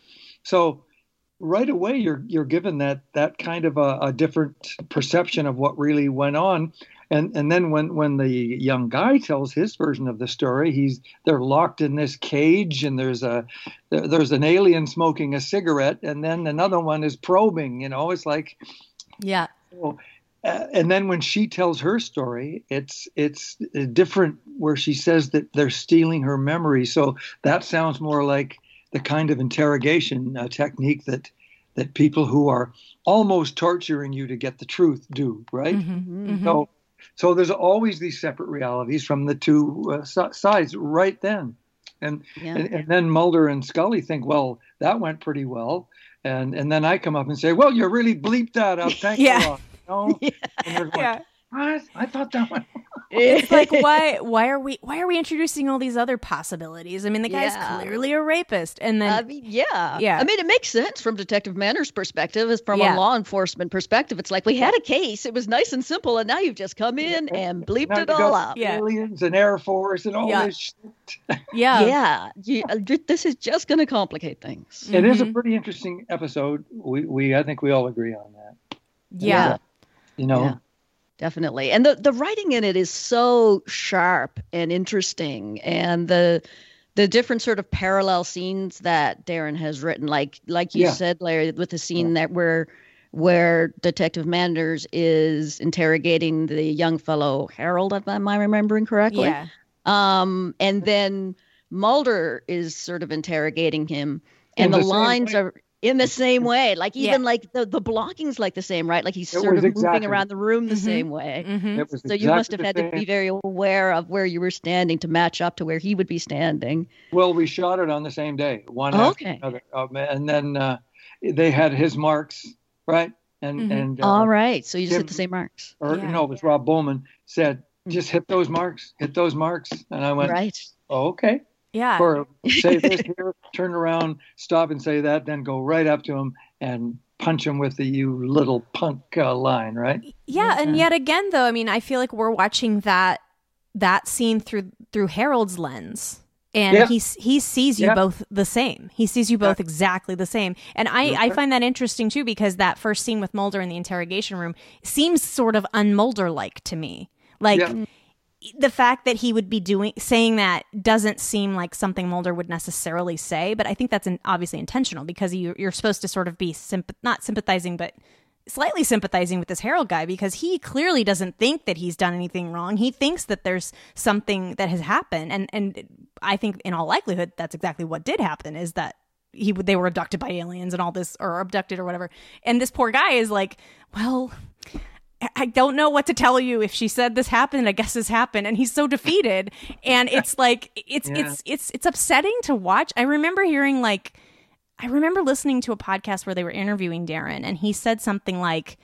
So right away, you're you're given that that kind of a, a different perception of what really went on. And and then when, when the young guy tells his version of the story, he's they're locked in this cage, and there's a there, there's an alien smoking a cigarette, and then another one is probing. You know, it's like, yeah. So, uh, and then when she tells her story, it's it's different, where she says that they're stealing her memory. So that sounds more like the kind of interrogation uh, technique that that people who are almost torturing you to get the truth do, right? Mm-hmm, mm-hmm. So. So there's always these separate realities from the two uh, sides right then. And, yeah. and and then Mulder and Scully think, well, that went pretty well. And and then I come up and say, well, you really bleeped that up. Thanks yeah. a lot. You know? yeah. And they're going, yeah. what? I thought that went It's like, why why are we why are we introducing all these other possibilities? I mean, the guy's yeah. clearly a rapist. And then I mean, yeah. Yeah. I mean, it makes sense from Detective Manner's perspective. As from yeah. a law enforcement perspective, it's like we had a case, it was nice and simple, and now you've just come in and bleeped now it all out. Yeah. Aliens and Air Force and all yeah. this shit. Yeah. Yeah. You, this is just going to complicate things. It mm-hmm. is a pretty interesting episode. We we I think we all agree on that. Yeah. yeah. You know. Yeah. Definitely. And the, the writing in it is so sharp and interesting. And the the different sort of parallel scenes that Darren has written, like like you yeah. said, Larry, with the scene yeah. that where where Detective Manders is interrogating the young fellow Harold, am I remembering correctly? Yeah. Um, and then Mulder is sort of interrogating him. And in the, the lines way. are in the same way, like even yeah. like the, the blocking's like the same, right? Like he's It sort of exactly. moving around the room the mm-hmm. same way. Mm-hmm. It was So exactly you must have the had same. to be very aware of where you were standing to match up to where he would be standing. Well, we shot it on the same day, one Oh, after okay. another, um, and then uh, they had his marks, right? And Mhm. and uh, All right. So you just Tim- hit the same marks. or Yeah. no, it was Rob Bowman said, just hit those marks, hit those marks, and I went, Right. oh, okay. Yeah. Or say this here, turn around, stop and say that, then go right up to him and punch him with the "you little punk" uh, line, right? Yeah, and yet again, though, I mean, I feel like we're watching that that scene through through Harold's lens, and Yeah. he he sees you Yeah. both the same. He sees you both exactly the same, and I I find that interesting too, because that first scene with Mulder in the interrogation room seems sort of un-Mulder like to me, like. Yeah. The fact that he would be doing saying that doesn't seem like something Mulder would necessarily say, but I think that's an, obviously intentional, because you, you're supposed to sort of be symp- not sympathizing, but slightly sympathizing with this Harold guy, because he clearly doesn't think that he's done anything wrong. He thinks that there's something that has happened, and and I think in all likelihood that's exactly what did happen, is that he they were abducted by aliens and all this, or abducted or whatever. And this poor guy is like, well, I don't know what to tell you. If she said this happened, I guess this happened. And he's so defeated. And it's like, it's, Yeah. it's, it's, it's upsetting to watch. I remember hearing like, I remember listening to a podcast where they were interviewing Darren, and he said something like,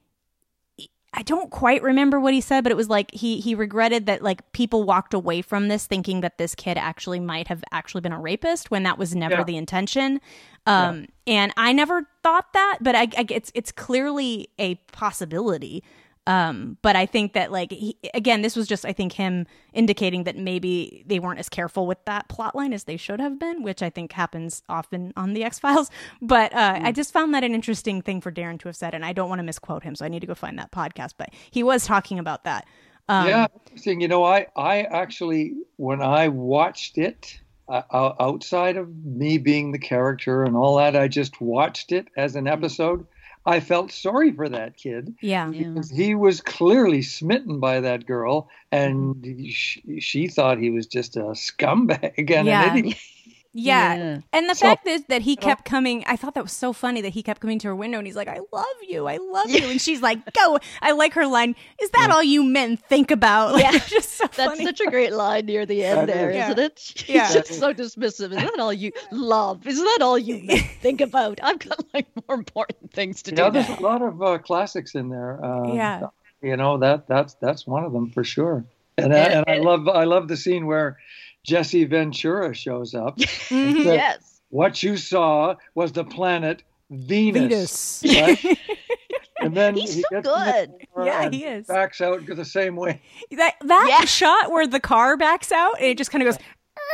I don't quite remember what he said, but it was like he he regretted that like people walked away from this thinking that this kid actually might have actually been a rapist, when that was never Yeah. the intention. Um, yeah. And I never thought that, but I, I it's it's clearly a possibility. Um, but I think that like he, again, this was just I think him indicating that maybe they weren't as careful with that plot line as they should have been, which I think happens often on the X-Files. But uh, mm. I just found that an interesting thing for Darren to have said, and I don't want to misquote him, so I need to go find that podcast. But he was talking about that. Um, yeah, interesting. You know, I I actually when I watched it uh, outside of me being the character and all that, I just watched it as an episode. I felt sorry for that kid. Yeah. Because he was clearly smitten by that girl, and she, she thought he was just a scumbag and yeah. an idiot. Yeah. yeah. And the So- fact is that he kept coming, I thought that was so funny that he kept coming to her window and he's like, I love you. I love you. And she's like, go. I like her line. Is that all you men think about? Like, Yeah. it's just so That's funny. such a great line near the end That there, is. isn't it? He's Yeah. just so dismissive. Is that all you love? Is that all you think about? I've got like more important things to Yeah, do. there's a lot of uh, classics in there. Uh, Yeah. You know, that that's that's one of them for sure. And I, and I love I love the scene where Jesse Ventura shows up. Mhm. said, Yes. What you saw was the planet Venus. Venus. Right? And then He's he so gets in the good. car Yeah, and he is. backs out the same way. That that Yeah. shot where the car backs out and it just kind of goes.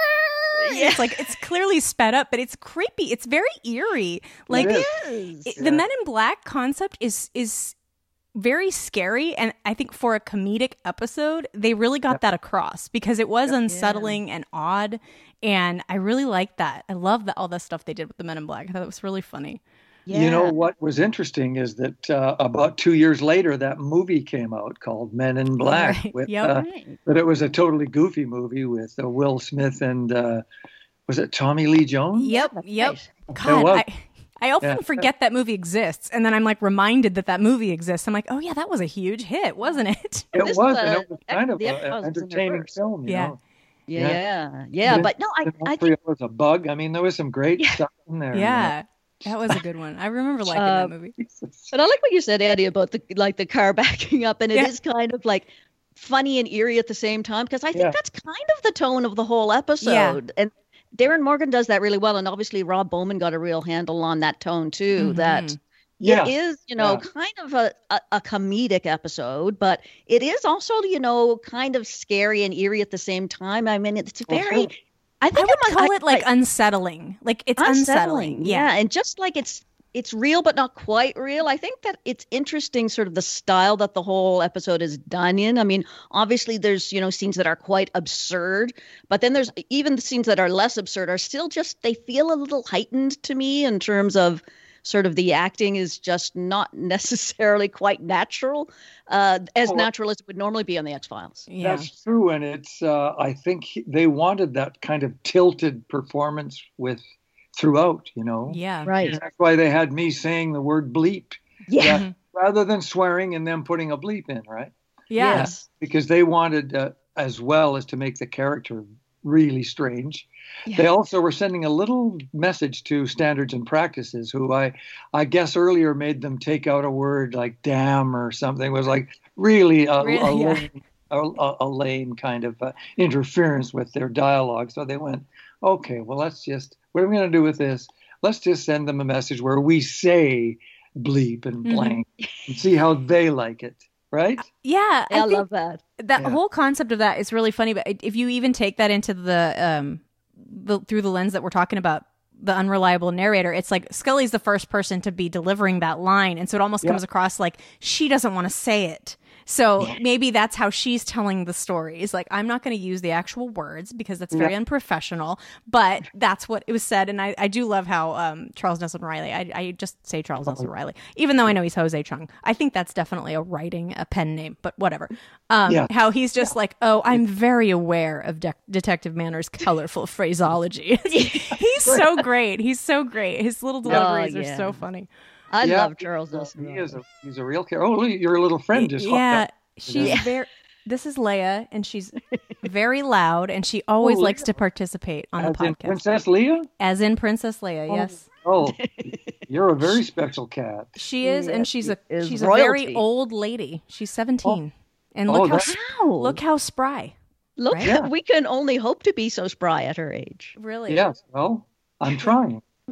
Yeah. It's like it's clearly sped up, but it's creepy. It's very eerie. Like is. Yes. it- the Men in Black concept is is very scary, and I think for a comedic episode, they really got that across because it was unsettling and odd, and I really liked that. I love that all the stuff they did with the Men in Black. I thought it was really funny. Yeah. You know what was interesting is that uh, about two years later, that movie came out called Men in Black. Right. With, Yep. uh, Right. but it was a totally goofy movie with uh, Will Smith and uh, was it Tommy Lee Jones? Yep, That's yep. right. God, was. I, I often Yeah. forget that movie exists, and then I'm like reminded that that movie exists. I'm like, oh yeah, that was a huge hit, wasn't it? It This was, was, and uh, it was kind of the an X-Files was in entertaining reverse. film. You Yeah. know? Yeah, Yeah. yeah, yeah. But no, I, I think Montreal was a bug. I mean, there was some great stuff in there. you know. Yeah, that was a good one. I remember liking Uh, that movie. But I like what you said, Eddie, about the like the car backing up, and it is Yeah. kind of like funny and eerie at the same time because I think Yeah. that's kind of the tone of the whole episode. And Darren Morgan does that really well, and obviously Rob Bowman got a real handle on that tone too. Mhm. That Yeah. it is, you know, Yeah. kind of a, a a comedic episode, but it is also, you know, kind of scary and eerie at the same time. I mean, it's Well, very. sure. I I think would I'm a- call I- it like I- unsettling. Like it's unsettling. yeah. and just like it's it's real but not quite real. I think that it's interesting sort of the style that the whole episode is done in. I mean, obviously there's, you know, scenes that are quite absurd, but then there's even the scenes that are less absurd are still just they feel a little heightened to me in terms of sort of the acting is just not necessarily quite natural, uh, as Well, natural as it would normally be on the X-Files. Yeah. That's true, and it's. Uh, I think he- they wanted that kind of tilted performance with throughout. You know, Yeah. Right. And that's why they had me saying the word bleep Yeah. Mhm. rather than swearing and then putting a bleep in, right? Yeah. Yes. Because they wanted, uh, as well as to make the character really strange. Yeah. They also were sending a little message to Standards and Practices, who I, I guess earlier made them take out a word like "damn" or something. It was like really a, Really, a, yeah. lame, a, a- a lame kind of uh, interference with their dialogue. So they went, okay, well, let's just, what are we going to do with this? Let's just send them a message where we say bleep and Mhm. blank and see how they like it, right? Yeah. I, think love that. that Yeah. whole concept of that is really funny. But if you even take that into the um, the through the lens that we're talking about, the unreliable narrator, it's like Scully's the first person to be delivering that line, and so it almost Yeah. comes across like she doesn't want to say it. So maybe that's how she's telling the story. Is like, I'm not going to use the actual words because that's very Yeah. unprofessional, but that's what it was said. And I, I do love how um, Charles Nelson Riley, I, I just say Charles Nelson Riley, even though I know he's Jose Chung. I think that's definitely a writing, a pen name, but whatever. Um, Yeah. How he's just like, oh, I'm very aware of De- Detective Manner's colorful phraseology. He's so great. He's so great. His little deliveries Oh, are yeah. so funny. I Yeah. love Charles Nelson. He Riley. is a he's a real character. Oh, your little friend just hopped yeah, up. she's Yeah. very. This is Leia, and she's very loud, and she always Oh, likes Leia. to participate on As the in podcast, Princess Leia. as in Princess Leia. Yes, Oh, you're a very special cat. she is, and she's a is she's a royalty. very old lady. She's seventeen, and Oh, look how that's- Wow. look how spry. Look, Right? Yeah. we can only hope to be so spry at her age. Really, Yes. Well, I'm trying.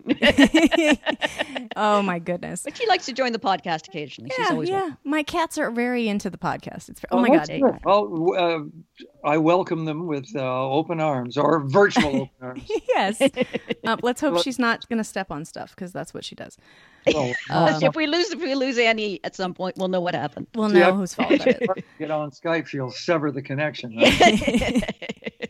Oh my goodness. But she likes to join the podcast occasionally. She's Yeah, always yeah. welcome. My cats are very into the podcast. It's oh Well, my that's god. good. Well, uh, I welcome them with uh, open arms or virtual open arms. Yes. Uh, let's hope she's not going to step on stuff because that's what she does. Well, Um, if we lose, if we lose Annie at some point, we'll know what happened. We'll See, know I- whose fault it is. get on Skype, she'll sever the connection. Right?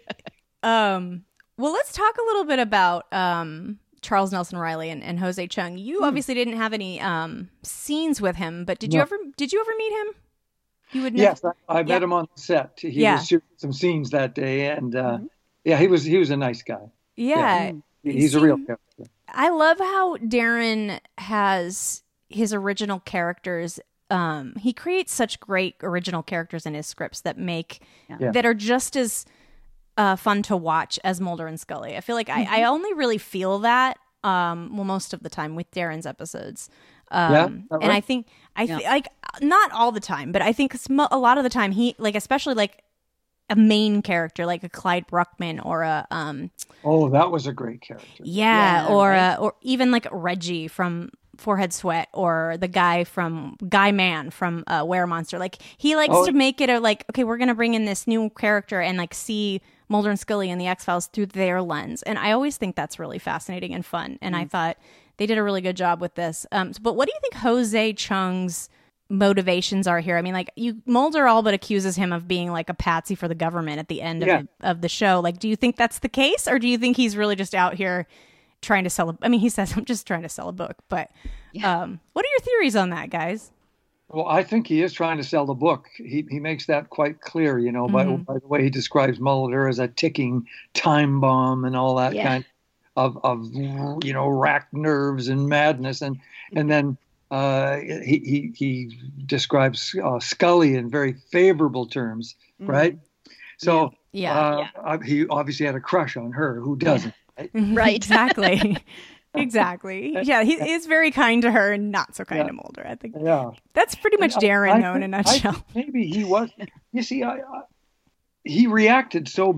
Um, well, let's talk a little bit about um, Charles Nelson Riley and, and Jose Chung. You Hmm. obviously didn't have any um, scenes with him, but did you No. ever did you ever meet him? You would know. Yes, I, I met Yeah. him on set. He Yeah. was shooting some scenes that day, and uh, Mhm. yeah, he was he was a nice guy. Yeah. He- You He's a real seem- character. I love how Darren has his original characters. Um, he creates such great original characters in his scripts that make Yeah. that are just as uh, fun to watch as Mulder and Scully. I feel like I, I only really feel that um, well most of the time with Darren's episodes. Um, Yeah, is that and I right? think I Yeah. th- like not all the time, but I think sm- a lot of the time he like especially like a main character like a Clyde Bruckman or a um Oh, that was a great character. yeah, Yeah, or right. uh, or even like Reggie from Forehead Sweat, or the guy from Guy Mann from uh, Were Monster. Like he likes Oh. to make it a like, okay, we're gonna bring in this new character and like see Mulder and Scully and the X Files through their lens. And I always think that's really fascinating and fun. And Mm. I thought they did a really good job with this. Um, but what do you think Jose Chung's motivations are here? I mean, like you Mulder all but accuses him of being like a patsy for the government at the end Yeah. of the, of the show. Like, do you think that's the case, or do you think he's really just out here trying to sell a I mean, he says I'm just trying to sell a book, but um what are your theories on that, guys? Well, I think he is trying to sell the book. He he makes that quite clear, you know, by, Mhm. by the way he describes Mulder as a ticking time bomb and all that Yeah. kind of of you know racked nerves and madness, and and then uh, he he he describes uh, Scully in very favorable terms, right? So Yeah. uh, uh, he obviously had a crush on her. Who doesn't? Right. Exactly. Exactly. Yeah, he is very kind to her and not so kind Yeah. to Mulder. I think Yeah. that's pretty much And I- Darren, I though, in a think- I nutshell. think maybe he was. You see, I, I, he reacted so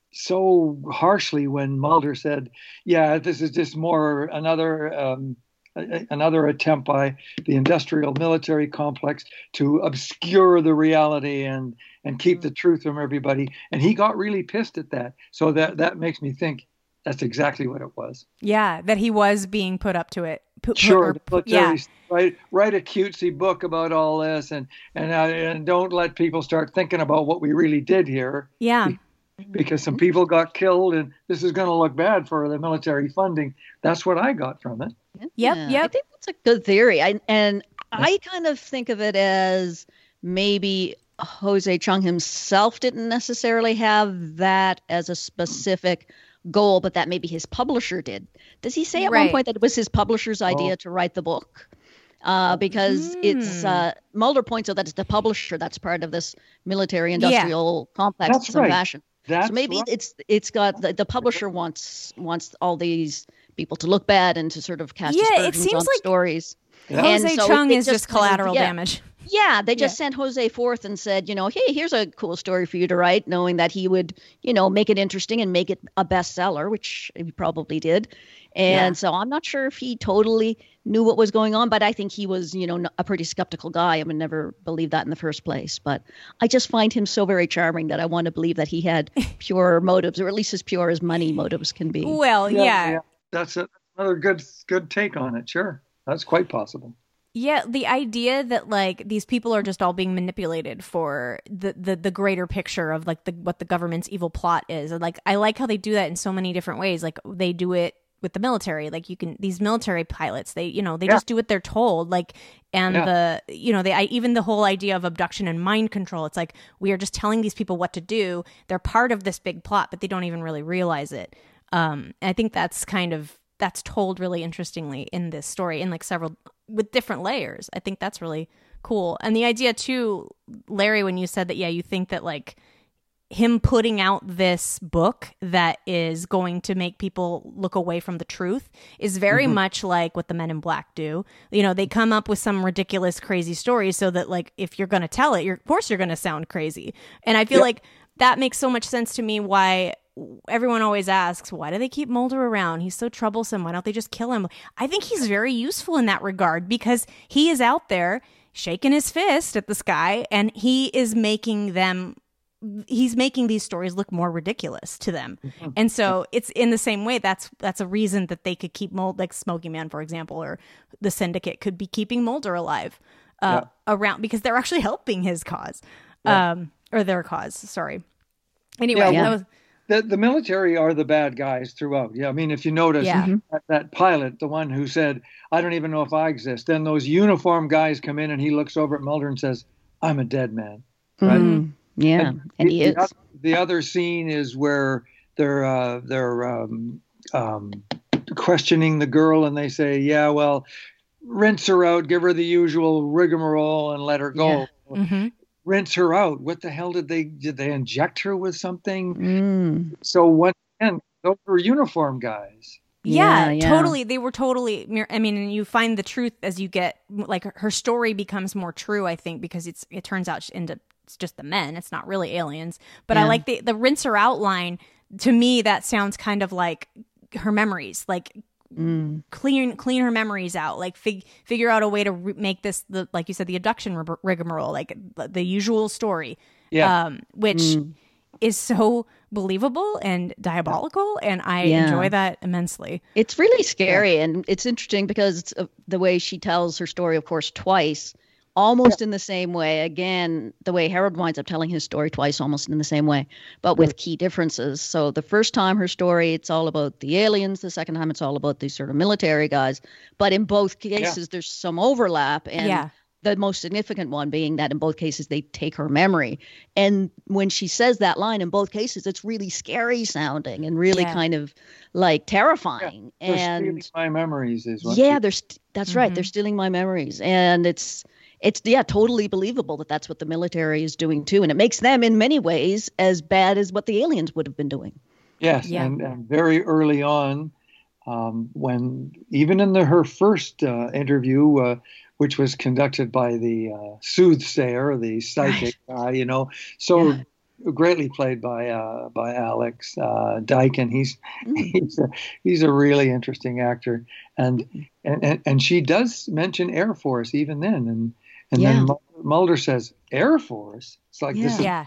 so harshly when Mulder said, "Yeah, this is just more another um, a- another attempt by the industrial military complex to obscure the reality and and keep the truth from everybody." And he got really pissed at that. So that that makes me think that's exactly what it was. Yeah, that he was being put up to it. Put, put- Sure, or- the military, yeah. write write a cutesy book about all this, and and uh, and don't let people start thinking about what we really did here, Yeah. because some people got killed, and this is going to look bad for the military funding. That's what I got from it. Yep, Yeah, I yep. think that's a good theory. I, and I kind of think of it as maybe Jose Chung himself didn't necessarily have that as a specific goal, but that maybe his publisher did. Does he say at one Right. point that it was his publisher's idea Oh. to write the book? Uh, because it's Hmm. uh, Mulder points out that it's the publisher that's part of this military industrial complex That's in some right. fashion. That's So maybe right. it's it's got the, the publisher wants wants all these people to look bad and to sort of cast Yeah, it aspersions seems on like stories. Yeah. And Jose so it- Chung it is just just kind of- collateral yeah. damage. Yeah, they just Yeah. sent Jose forth and said, you know, hey, here's a cool story for you to write, knowing that he would, you know, make it interesting and make it a bestseller, which he probably did. And Yeah. so I'm not sure if he totally knew what was going on, but I think he was, you know, a pretty skeptical guy. I would never believe that in the first place. But I just find him so very charming that I want to believe that he had pure motives, or at least as pure as money motives can be. Well, yeah. That's a, another good good take on it. Sure, that's quite possible. Yeah, the idea that like these people are just all being manipulated for the the, the greater picture of like the what the government's evil plot is. And like I like how they do that in so many different ways. Like they do it with the military. Like you can these military pilots, they you know, they Yeah. just do what they're told. Like and Yeah. the you know, they I, even the whole idea of abduction and mind control. It's like we are just telling these people what to do. They're part of this big plot, but they don't even really realize it. Um and I think that's kind of that's told really interestingly in this story in like several with different layers. I think that's really cool. And the idea too, Larry, when you said that, yeah, you think that like him putting out this book that is going to make people look away from the truth is very Mhm. much like what the Men in Black do. You know, they come up with some ridiculous, crazy story so that like if you're going to tell it, you're, of course you're going to sound crazy. And I feel Yep. like that makes so much sense to me why everyone always asks, why do they keep Mulder around? He's so troublesome. Why don't they just kill him? I think he's very useful in that regard because he is out there shaking his fist at the sky and he is making them, he's making these stories look more ridiculous to them. And so it's in the same way, that's that's a reason that they could keep Mulder, like Smoky Man, for example, or the Syndicate could be keeping Mulder alive uh, yeah. around because they're actually helping his cause yeah. um, or their cause. Sorry. Anyway, yeah, that well, was... the, the military are the bad guys throughout. Yeah, I mean, if you notice yeah. that, that pilot, the one who said, I don't even know if I exist, then those uniform guys come in and he looks over at Mulder and says, I'm a dead man. Right? Mm, yeah, and, and he the, is. The other, the other scene is where they're, uh, they're um, um, questioning the girl and they say, yeah, well, rinse her out, give her the usual rigmarole and let her go. Yeah. Mm-hmm. Rinse her out. What the hell did they did they inject her with something? Mm. So once again, those were uniform guys. Yeah, Yeah, yeah. totally. They were totally. I mean, and you find the truth as you get like her story becomes more true. I think because it's it turns out into it's just the men. It's not really aliens. But Yeah. I like the the rinse her out line. To me, that sounds kind of like her memories, like. Mm. clean clean her memories out, like fig, figure out a way to re- make this the like you said the abduction rig- rigmarole, like the, the usual story, Yeah. um, which Mm. is so believable and diabolical, and I Yeah. enjoy that immensely. It's really scary, and it's interesting because it's, uh, the way she tells her story, of course, twice, almost in the same way. Again, the way Harold winds up telling his story twice, almost in the same way, but with key differences. So the first time her story, it's all about the aliens. The second time, it's all about these sort of military guys. But in both cases, there's some overlap. And Yeah. the most significant one being that in both cases, they take her memory. And when she says that line in both cases, it's really scary sounding and really Yeah. kind of like terrifying. They're and stealing my memories is what yeah, she- they're st- that's right. They're stealing my memories, and it's it's yeah, totally believable that that's what the military is doing too, and it makes them in many ways as bad as what the aliens would have been doing. Yes, Yeah. and, and very early on, um, when even in the, her first uh, interview, uh, which was conducted by the uh, soothsayer, the psychic guy, you know, so Yeah. greatly played by uh, by Alex uh, Dyken. He's Mm. he's a, he's a really interesting actor, and, and and and she does mention Air Force even then, and and Yeah. then Mulder, Mulder says Air Force. It's like this is Yeah,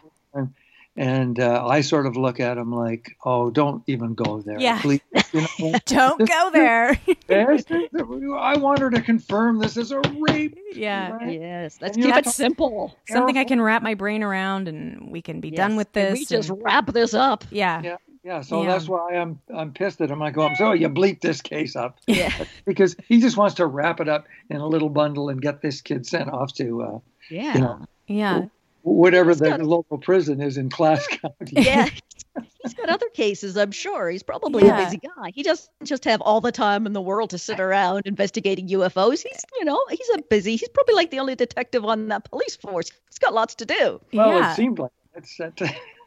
and uh, I sort of look at him like, oh, don't even go there. Yeah. Please. You know? don't go there. Yes, I want her to confirm this is a rape. Yeah, right? Yes, let's And you keep it talk- simple. something I can wrap my brain around, and we can be done Yes. with Can this. we just and- wrap this up. yeah, Yeah, yeah. So Yeah. that's why I'm I'm pissed at him. I go, I'm sorry, you bleep this case up. Yeah. Because he just wants to wrap it up in a little bundle and get this kid sent off to, uh, Yeah. you know, yeah. whatever the got- local prison is in Class County. Yeah. He's got other cases, I'm sure. He's probably Yeah. a busy guy. He doesn't just have all the time in the world to sit around investigating U F Os. He's, you know, he's a busy. He's probably like the only detective on that police force. He's got lots to do. Well, yeah. it seemed like it's set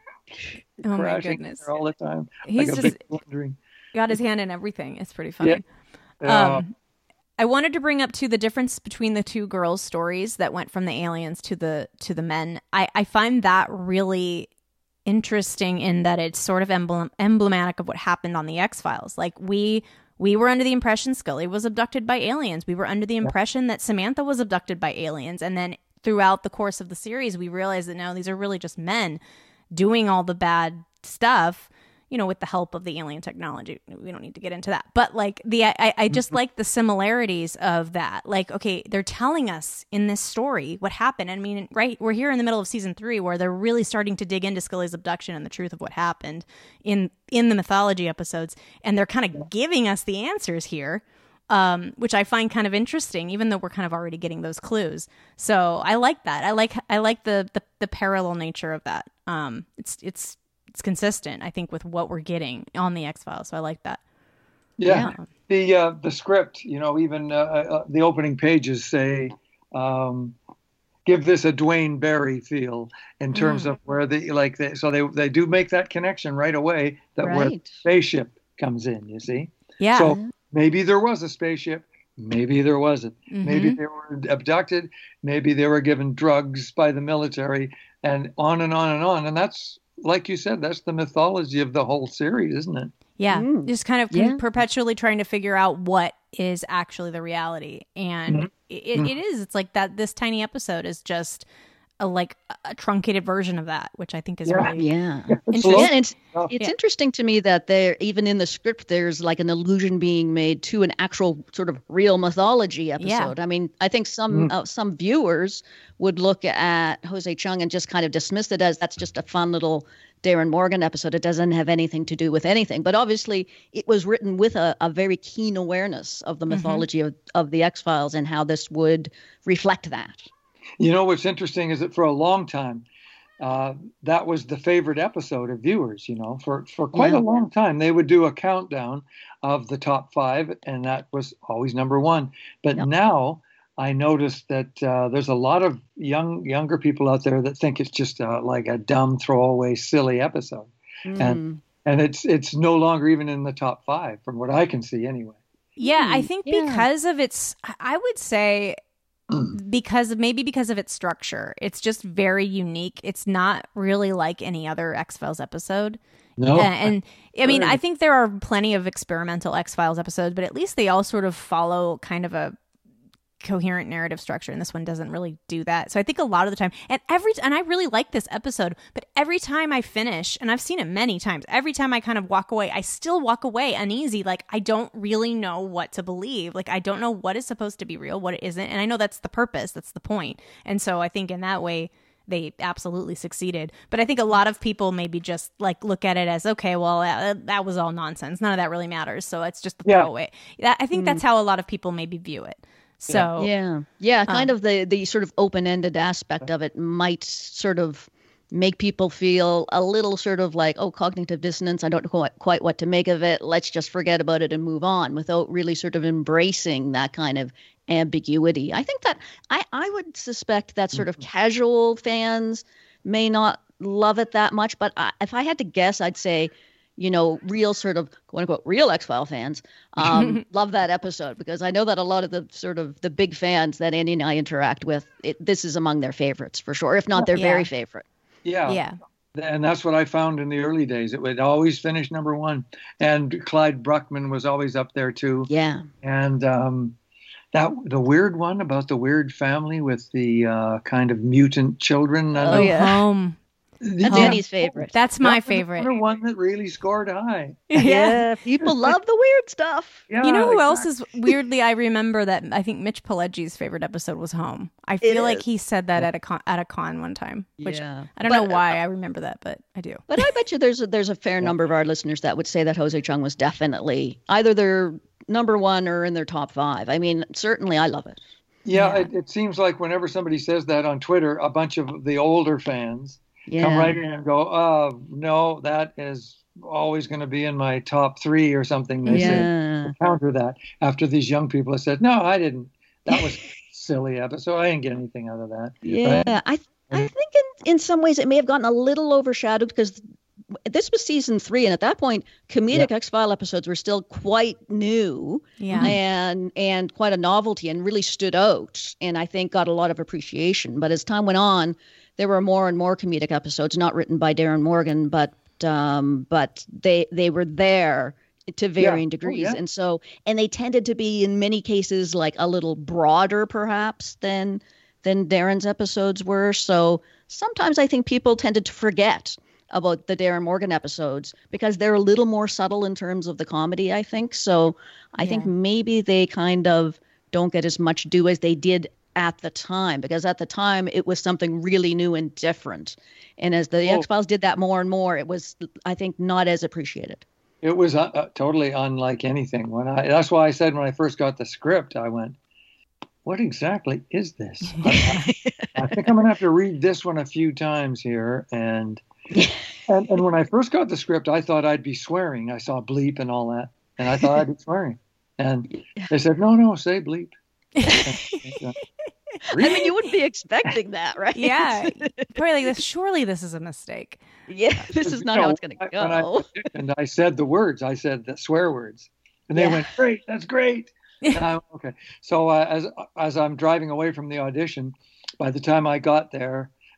Oh my crashing goodness. there all the time. He's like a just big wondering. got his hand in everything. It's pretty funny. Yeah. Yeah. Um, I wanted to bring up too the difference between the two girls' stories that went from the aliens to the to the men. I, I find that really interesting in that it's sort of emblem, emblematic of what happened on the X-Files. Like we we were under the impression Scully was abducted by aliens. We were under the impression that Samantha was abducted by aliens, and then throughout the course of the series, we realized that no, these are really just men doing all the bad stuff, you know, with the help of the alien technology. We don't need to get into that. But like the, I, I just like the similarities of that. Like, okay, they're telling us in this story what happened. I mean, right, we're here in the middle of season three where they're really starting to dig into Scully's abduction and the truth of what happened in, in the mythology episodes. And they're kind of giving us the answers here. Um, which I find kind of interesting, even though we're kind of already getting those clues. So I like that. I like I like the the, the parallel nature of that. Um, it's it's it's consistent, I think, with what we're getting on the X-Files. So I like that. Yeah. Yeah. The uh, the script, you know, even uh, uh, the opening pages say, um, give this a Dwayne Barry feel in terms Mm. of where the like they, so they they do make that connection right away that where the Right. spaceship comes in. You see, Yeah. so maybe there was a spaceship, maybe there wasn't. Maybe Mhm. they were abducted, maybe they were given drugs by the military, and on and on and on. And that's like you said, that's the mythology of the whole series, isn't it? Yeah, Mm. just kind of con- Yeah. perpetually trying to figure out what is actually the reality, and Mhm. it, it is. It's like that. This tiny episode is just a like a truncated version of that, which I think is Yeah. really Yeah. interesting. Yeah, and it's Oh. it's Yeah. interesting to me that there, even in the script, there's like an allusion being made to an actual sort of real mythology episode. I mean, I think some Mm. uh, some viewers would look at Jose Chung and just kind of dismiss it as that's just a fun little Darren Morgan episode. It doesn't have anything to do with anything. But obviously, it was written with a, a very keen awareness of the mythology of, of the X-Files and how this would reflect that. You know what's interesting is that for a long time, uh, that was the favorite episode of viewers. You know, for for quite Yeah. a long time, they would do a countdown of the top five, and that was always number one. But Yep. now I noticed that uh, there's a lot of young younger people out there that think it's just uh, like a dumb, throwaway, silly episode, Mm. and and it's it's no longer even in the top five, from what I can see, anyway. Yeah, I Hmm, think yeah. because of its, I would say because of maybe because of its structure, it's just very unique. It's not really like any other X-Files episode. No, Uh, and I mean, Sure. I think there are plenty of experimental X-Files episodes, but at least they all sort of follow kind of a coherent narrative structure, and this one doesn't really do that. So I think a lot of the time, and every and I really like this episode, but every time I finish, and I've seen it many times, every time I kind of walk away, I still walk away uneasy. Like I don't really know what to believe. Like I don't know what is supposed to be real, what it isn't, and I know that's the purpose, that's the point. And so I think in that way, they absolutely succeeded. But I think a lot of people maybe just like look at it as, okay, well, that, that was all nonsense. None of that really matters. So it's just the Yeah. throwaway. That, I think that's how a lot of people maybe view it. So Yeah, yeah, kind Um, of the the sort of open-ended aspect of it might sort of make people feel a little sort of like, oh, cognitive dissonance. I don't know quite, quite what to make of it. Let's just forget about it and move on, without really sort of embracing that kind of ambiguity. I think that I I would suspect that sort of casual fans may not love it that much, but I, if I had to guess, I'd say, you know, real sort of quote unquote real X-File fans um, love that episode, because I know that a lot of the sort of the big fans that Andy and I interact with, it, this is among their favorites for sure, if not their Yeah. very favorite. yeah, yeah. And that's what I found in the early days. It would always finish number one, and Clyde Bruckman was always up there too. Yeah. And um, that the weird one about the weird family with the uh, kind of mutant children. I Oh, know- yeah. Home. That's Yeah. Andy's favorite. That's my That was favorite. another one that really scored high. Yeah, people love the weird stuff. Yeah, You know who else exactly. is weirdly? I remember that I think Mitch Pileggi's favorite episode was Home. I It feel like is. he said that at a con, at a con one time, which Yeah. I don't But, know why I remember that, but I do. But I bet you there's a, there's a fair number of our listeners that would say that Jose Chung was definitely either their number one or in their top five. I mean, certainly I love it. Yeah, Yeah. It, it seems like whenever somebody says that on Twitter, a bunch of the older fans Yeah. come right in and go, "Oh, no, that is always going to be in my top three or something." They say Yeah. counter that after these young people have said, "No, I didn't. That was a silly episode. I didn't get anything out of that." Yeah. Right? I I think in, in some ways it may have gotten a little overshadowed because this was season three, and at that point, comedic X-File episodes were still quite new. Yeah. and and quite a novelty, and really stood out, and I think got a lot of appreciation. But as time went on, there were more and more comedic episodes not written by Darren Morgan, but um, but they they were there to varying Yeah. Oh, degrees, yeah. and so and they tended to be in many cases like a little broader perhaps than than Darren's episodes were. So sometimes I think people tended to forget about the Darren Morgan episodes because they're a little more subtle in terms of the comedy, I think. So I think Yeah. maybe they kind of don't get as much due as they did at the time, because at the time it was something really new and different. And as the Oh. X-Files did that more and more, it was, I think, not as appreciated. It was uh, uh, totally unlike anything. When I that's why I said when I first got the script, I went, "What exactly is this?" I, I think I'm going to have to read this one a few times here. And, and and when I first got the script, I thought I'd be swearing. I saw bleep and all that, and I thought I'd be swearing. And they said, "No, no, say bleep." I mean, you wouldn't be expecting that, right? Yeah. Probably like this. Surely this is a mistake. Yeah, this is not No, how it's going to when I- go. And I said the words. I said the swear words, and they Yeah. went, "Great, that's great." And I, okay, so uh, as as I'm driving away from the audition, by the time I got there,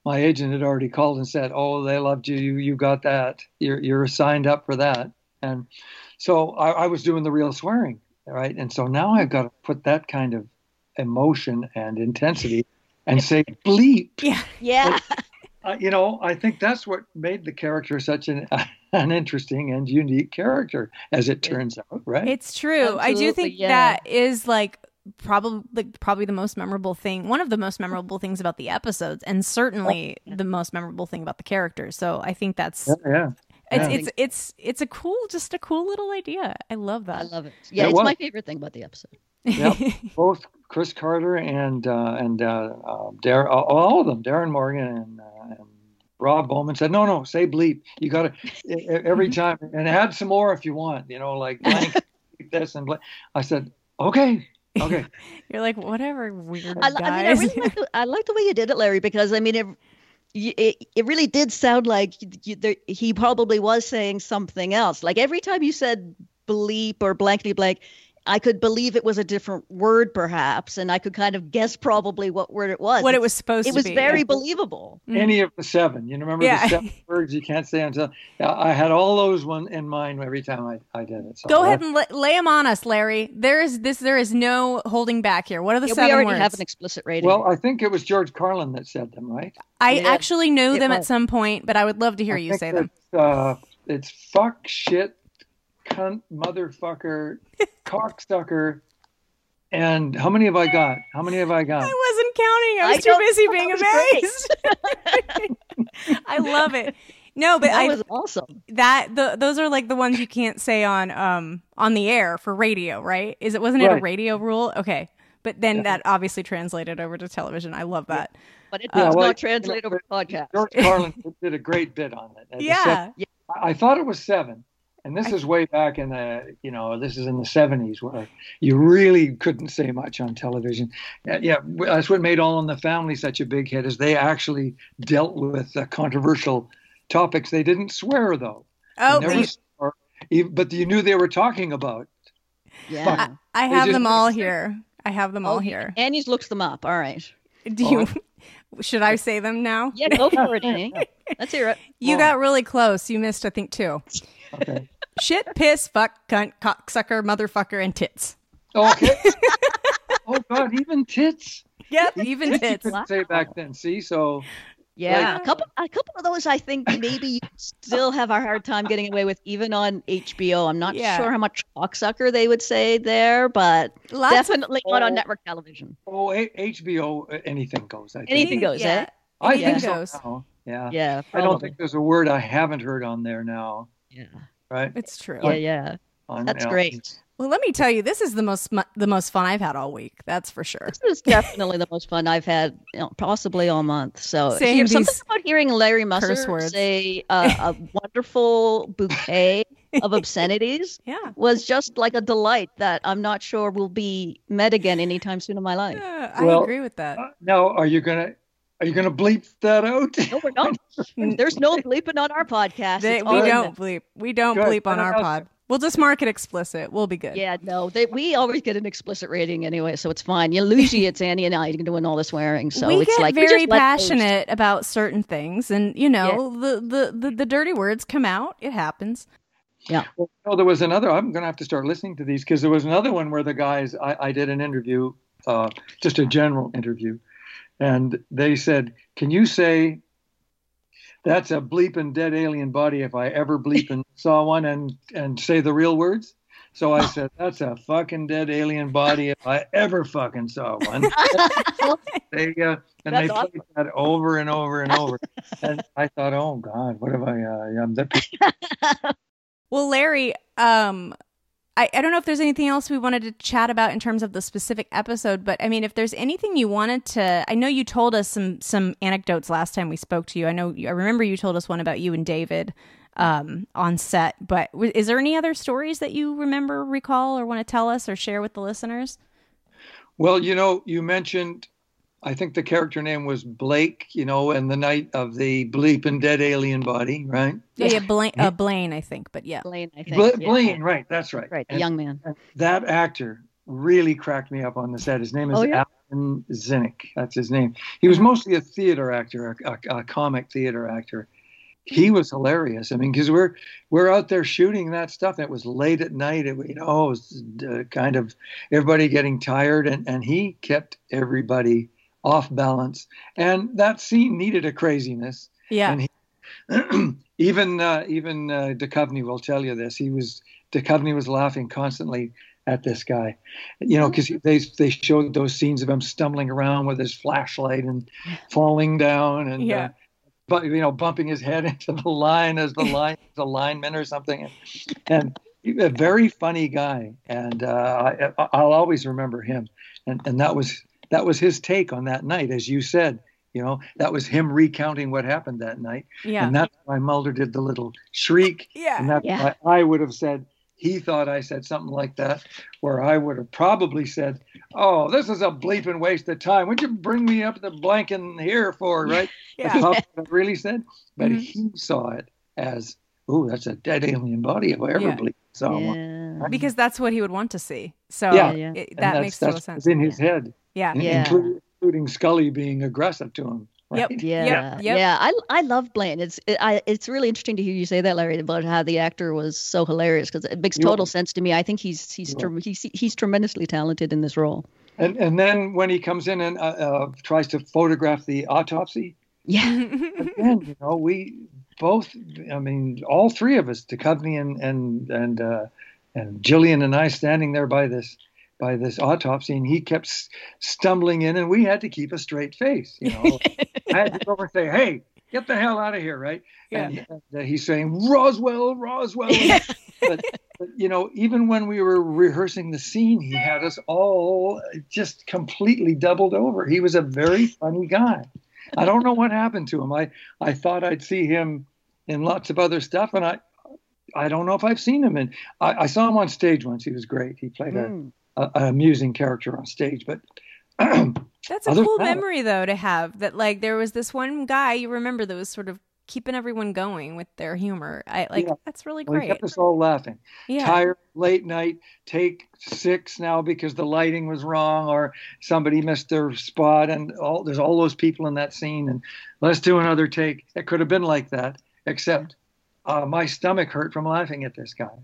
my agent had already called and said, "Oh, they loved you. You you got that. You're you're signed up for that." And so I, I was doing the real swearing, right? And so now I've got to put that kind of emotion and intensity and say bleep. Yeah. Yeah. Uh, you know, I think that's what made the character such an an interesting and unique character, as it turns out, right? It's true. I do Absolutely, think yeah. that is like probably like, probably the most memorable thing, one of the most memorable things about the episodes, and certainly the most memorable thing about the characters. So I think that's Yeah, yeah. it's Yeah. it's it's it's a cool, just a cool little idea. I love that. I love it. Yeah, It it's was. my favorite thing about the episode. Yep. Both Chris Carter and uh, and uh, uh, Dar- all of them, Darren Morgan and, uh, and Rob Bowman said, "No, no, say bleep. You got to every time, and add some more if you want. You know, like blank this and blank." I said, "Okay, okay." You're like, whatever, weird I, guys. I mean, I really like the, I like the way you did it, Larry, because I mean, it it, it really did sound like you, there, he probably was saying something else. Like every time you said bleep or blankety blank, I could believe it was a different word, perhaps, and I could kind of guess probably what word it was. what it was supposed It to was be. very Yeah. believable. Any of the seven. You remember Yeah. the seven words you can't say until I had all those one in mind every time I, I did it. So Go that- ahead and la- lay them on us, Larry. There is this. There is no holding back here. What are the Yeah, we seven already words? have an explicit rating. Well, I think it was George Carlin that said them, right? I Yeah, actually knew it them at was. some point, but I would love to hear I you think say them. It's, uh, it's fuck, shit, cunt, motherfucker, cocksucker, and how many have I got? How many have I got? I wasn't counting. I I was too don't- busy that being was amazed. I love it. No, but that I was awesome. that the those are like the ones you can't say on um on the air for radio, right? Is it wasn't it a Right. radio rule? Okay. But then Yeah. that obviously translated over to television. I love that. But it Yeah, does well, not translate you know, over to podcast. George Carlin did a great bit on it. At the Yeah. seven- I I thought it was seven. And this is way back in the, you know, this is in the seventies where you really couldn't say much on television. Yeah, yeah, that's what made All in the Family such a big hit, is they actually dealt with uh, controversial topics. They didn't swear, though. Oh, They but never you- swore, even- but you knew they were talking about. Yeah. I They have just- them all here. I have them all Oh, here. Annie's looks them up. All right. Do you? Should I say them now? Yeah, go for it, Annie. Let's hear it. You Oh. got really close. You missed, I think, two. Okay. Shit, piss, fuck, cunt, cocksucker, motherfucker, and tits. Okay. Oh, God, even tits. Yep, even You tits. couldn't say back then. See, so Yeah, Like- a couple, a couple of those. I think maybe you still have a hard time getting away with, even on H B O. I'm not Yeah. sure how much cocksucker they would say there, but Lots of- definitely not on Oh. network television. oh, A- H B O, uh, anything goes. I think. Anything goes, yeah. eh? I Anything think so goes. now. Yeah. Yeah, I don't probably. think there's a word I haven't heard on there now, Yeah, right? It's true. yeah, yeah. On, That's you know, great. Well, let me tell you, this is the most mu- the most fun I've had all week. That's for sure. This is definitely the most fun I've had, you know, possibly all month. So Saying hear- something these about hearing Larry curse Musser words. say uh, a wonderful bouquet of obscenities Yeah. was just like a delight that I'm not sure will be met again anytime soon in my life. Yeah, I Well, agree with that. Uh, now, are you gonna are you gonna bleep that out? No, we're not. There's no bleeping on our podcast. They, It's we all in don't there. bleep. We don't Good. bleep on I our don't know. pod. We'll just mark it explicit. We'll be good. Yeah, no, they, we always get an explicit rating anyway, so it's fine. You usually it's Annie and I doing all the swearing, so we it's get like we very just let those- passionate about certain things, and you know, the, the, the, the dirty words come out. It happens. Yeah, Well, no, there was another. I'm gonna have to start listening to these because there was another one where the guys I, I did an interview, uh, just a general interview, and they said, "Can you say that's a bleeping dead alien body if I ever bleeping saw one and and say the real words?" So I said, "That's a fucking dead alien body if I ever fucking saw one." they uh, and That's they played that over and over and over, and I thought, "Oh God, what have I? Uh, I'm the Well, Larry, um, I, I don't know if there's anything else we wanted to chat about in terms of the specific episode, but I mean, if there's anything you wanted to, I know you told us some some anecdotes last time we spoke to you. I know I remember you told us one about you and David um, on set, but w- is there any other stories that you remember, recall, or want to tell us or share with the listeners? Well, you know, you mentioned, I think the character name was Blake, you know, and the night of the bleep and dead alien body, right? Yeah, yeah, Blaine, uh, Blaine, I think, but yeah. Blaine, I think. Bla- yeah. Blaine, right, that's right. Right, the And young man. that actor really cracked me up on the set. His name is Oh, yeah? Alan Zinnick. That's his name. He was mostly a theater actor, a, a, a comic theater actor. He was hilarious. I mean, because we're we're out there shooting that stuff. It was late at night. It, you know, it was uh, kind of everybody getting tired, and, and he kept everybody off balance. And that scene needed a craziness. Yeah. And he, even uh, even uh, Duchovny will tell you this. He was Duchovny was laughing constantly at this guy, you know, because they they showed those scenes of him stumbling around with his flashlight and falling down and. Yeah. Uh, But you know, bumping his head into the line as the line, the lineman or something, and, and a very funny guy, and uh, I, I'll always remember him. And and that was that was his take on that night, as you said. You know, that was him recounting what happened that night, Yeah. and that's why Mulder did the little shriek, Yeah. and that's Yeah. why I would have said. He thought I said something like that, where I would have probably said, "Oh, this is a bleeping waste of time. What'd you bring me up the blanket here for, right?" Yeah. That's what I really said. But Mhm. he saw it as, "Oh, that's a dead alien body if I ever Yeah. believe saw one." Yeah. Because that's what he would want to see. So Yeah. Yeah. it- And that that's, makes total that's sense. what's in his head, Yeah. in- Yeah. including, including Scully being aggressive to him. Yep. Right? Yeah, Yep, yep. yeah. I I love Blaine. It's it, I it's really interesting to hear you say that, Larry, about how the actor was so hilarious because it makes You total are. sense to me. I think he's he's You tre- he's he's tremendously talented in this role. And and then when he comes in and uh, uh, tries to photograph the autopsy, Yeah, again, you know, we both, I mean, all three of us, Duchovny and and and uh, and Gillian and I, standing there by this by this autopsy, and he kept s- stumbling in, and we had to keep a straight face. You know, I had to go over and say, "Hey, get the hell out of here!" Right? Yeah. And, and uh, he's saying, "Roswell, Roswell." but, but you know, even when we were rehearsing the scene, he had us all just completely doubled over. He was a very funny guy. I don't know what happened to him. I, I thought I'd see him in lots of other stuff, and I I don't know if I've seen him in. I, I saw him on stage once. He was great. He played Mm. a, a, an amusing character on stage. But That's a other cool than that- memory, though, to have. That like there was this one guy you remember that was sort of keeping everyone going with their humor. I like Yeah. that's really well, he great. kept us all laughing. Yeah. Tired, late night, take six now because the lighting was wrong or somebody missed their spot, and all there's all those people in that scene, and let's do another take. It could have been like that, except uh, my stomach hurt from laughing at this guy.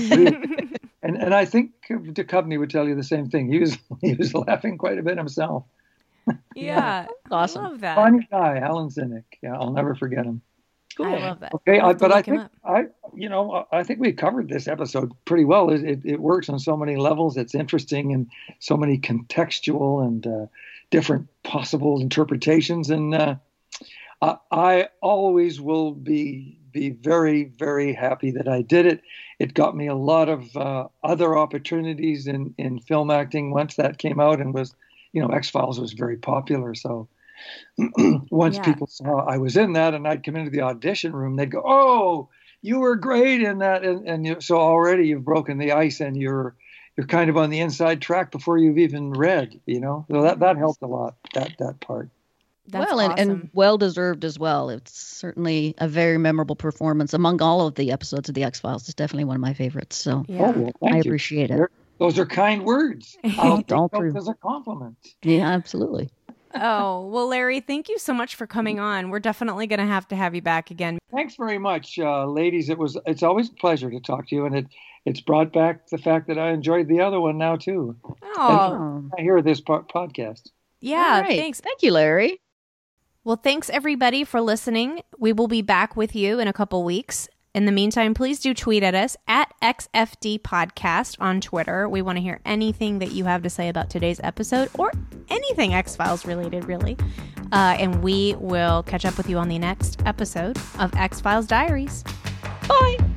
And and I think Duchovny would tell you the same thing. He was he was laughing quite a bit himself. Yeah. Awesome. I love that. Funny guy, Alan Zinnick. Yeah, I'll never forget him. I love that. Okay, I'll I, have to but I look him think up. I, you know, I think we covered this episode pretty well. It, it, it works on so many levels. It's interesting and so many contextual and uh, different possible interpretations. And uh, I, I always will be be very, very happy that I did it. It got me a lot of uh, other opportunities in in film acting once that came out and was, you know, X-Files was very popular. So once Yeah. people saw I was in that and I'd come into the audition room, they'd go, "Oh, you were great in that." And, and you, so already you've broken the ice and you're you're kind of on the inside track before you've even read, you know. So that, that helped a lot, that that part. That's well, and, awesome. and well deserved as well. It's certainly a very memorable performance among all of the episodes of the X Files. It's definitely one of my favorites. So Yeah. Oh, well, thank I you. appreciate it. They're- Those are kind words. I'll take All those true. as a compliment. Yeah, absolutely. Oh, well, Larry, thank you so much for coming on. We're definitely going to have to have you back again. Thanks very much, uh, ladies. It was it's always a pleasure to talk to you, and it it's brought back the fact that I enjoyed the other one now too. Oh, Oh. I hear this po- podcast. yeah, All right. thanks. Thank you, Larry. Well, thanks everybody for listening. We will be back with you in a couple weeks. In the meantime, please do tweet at us at X F D Podcast on Twitter. We want to hear anything that you have to say about today's episode or anything X-Files related, really. Uh, and we will catch up with you on the next episode of X-Files Diaries. Bye.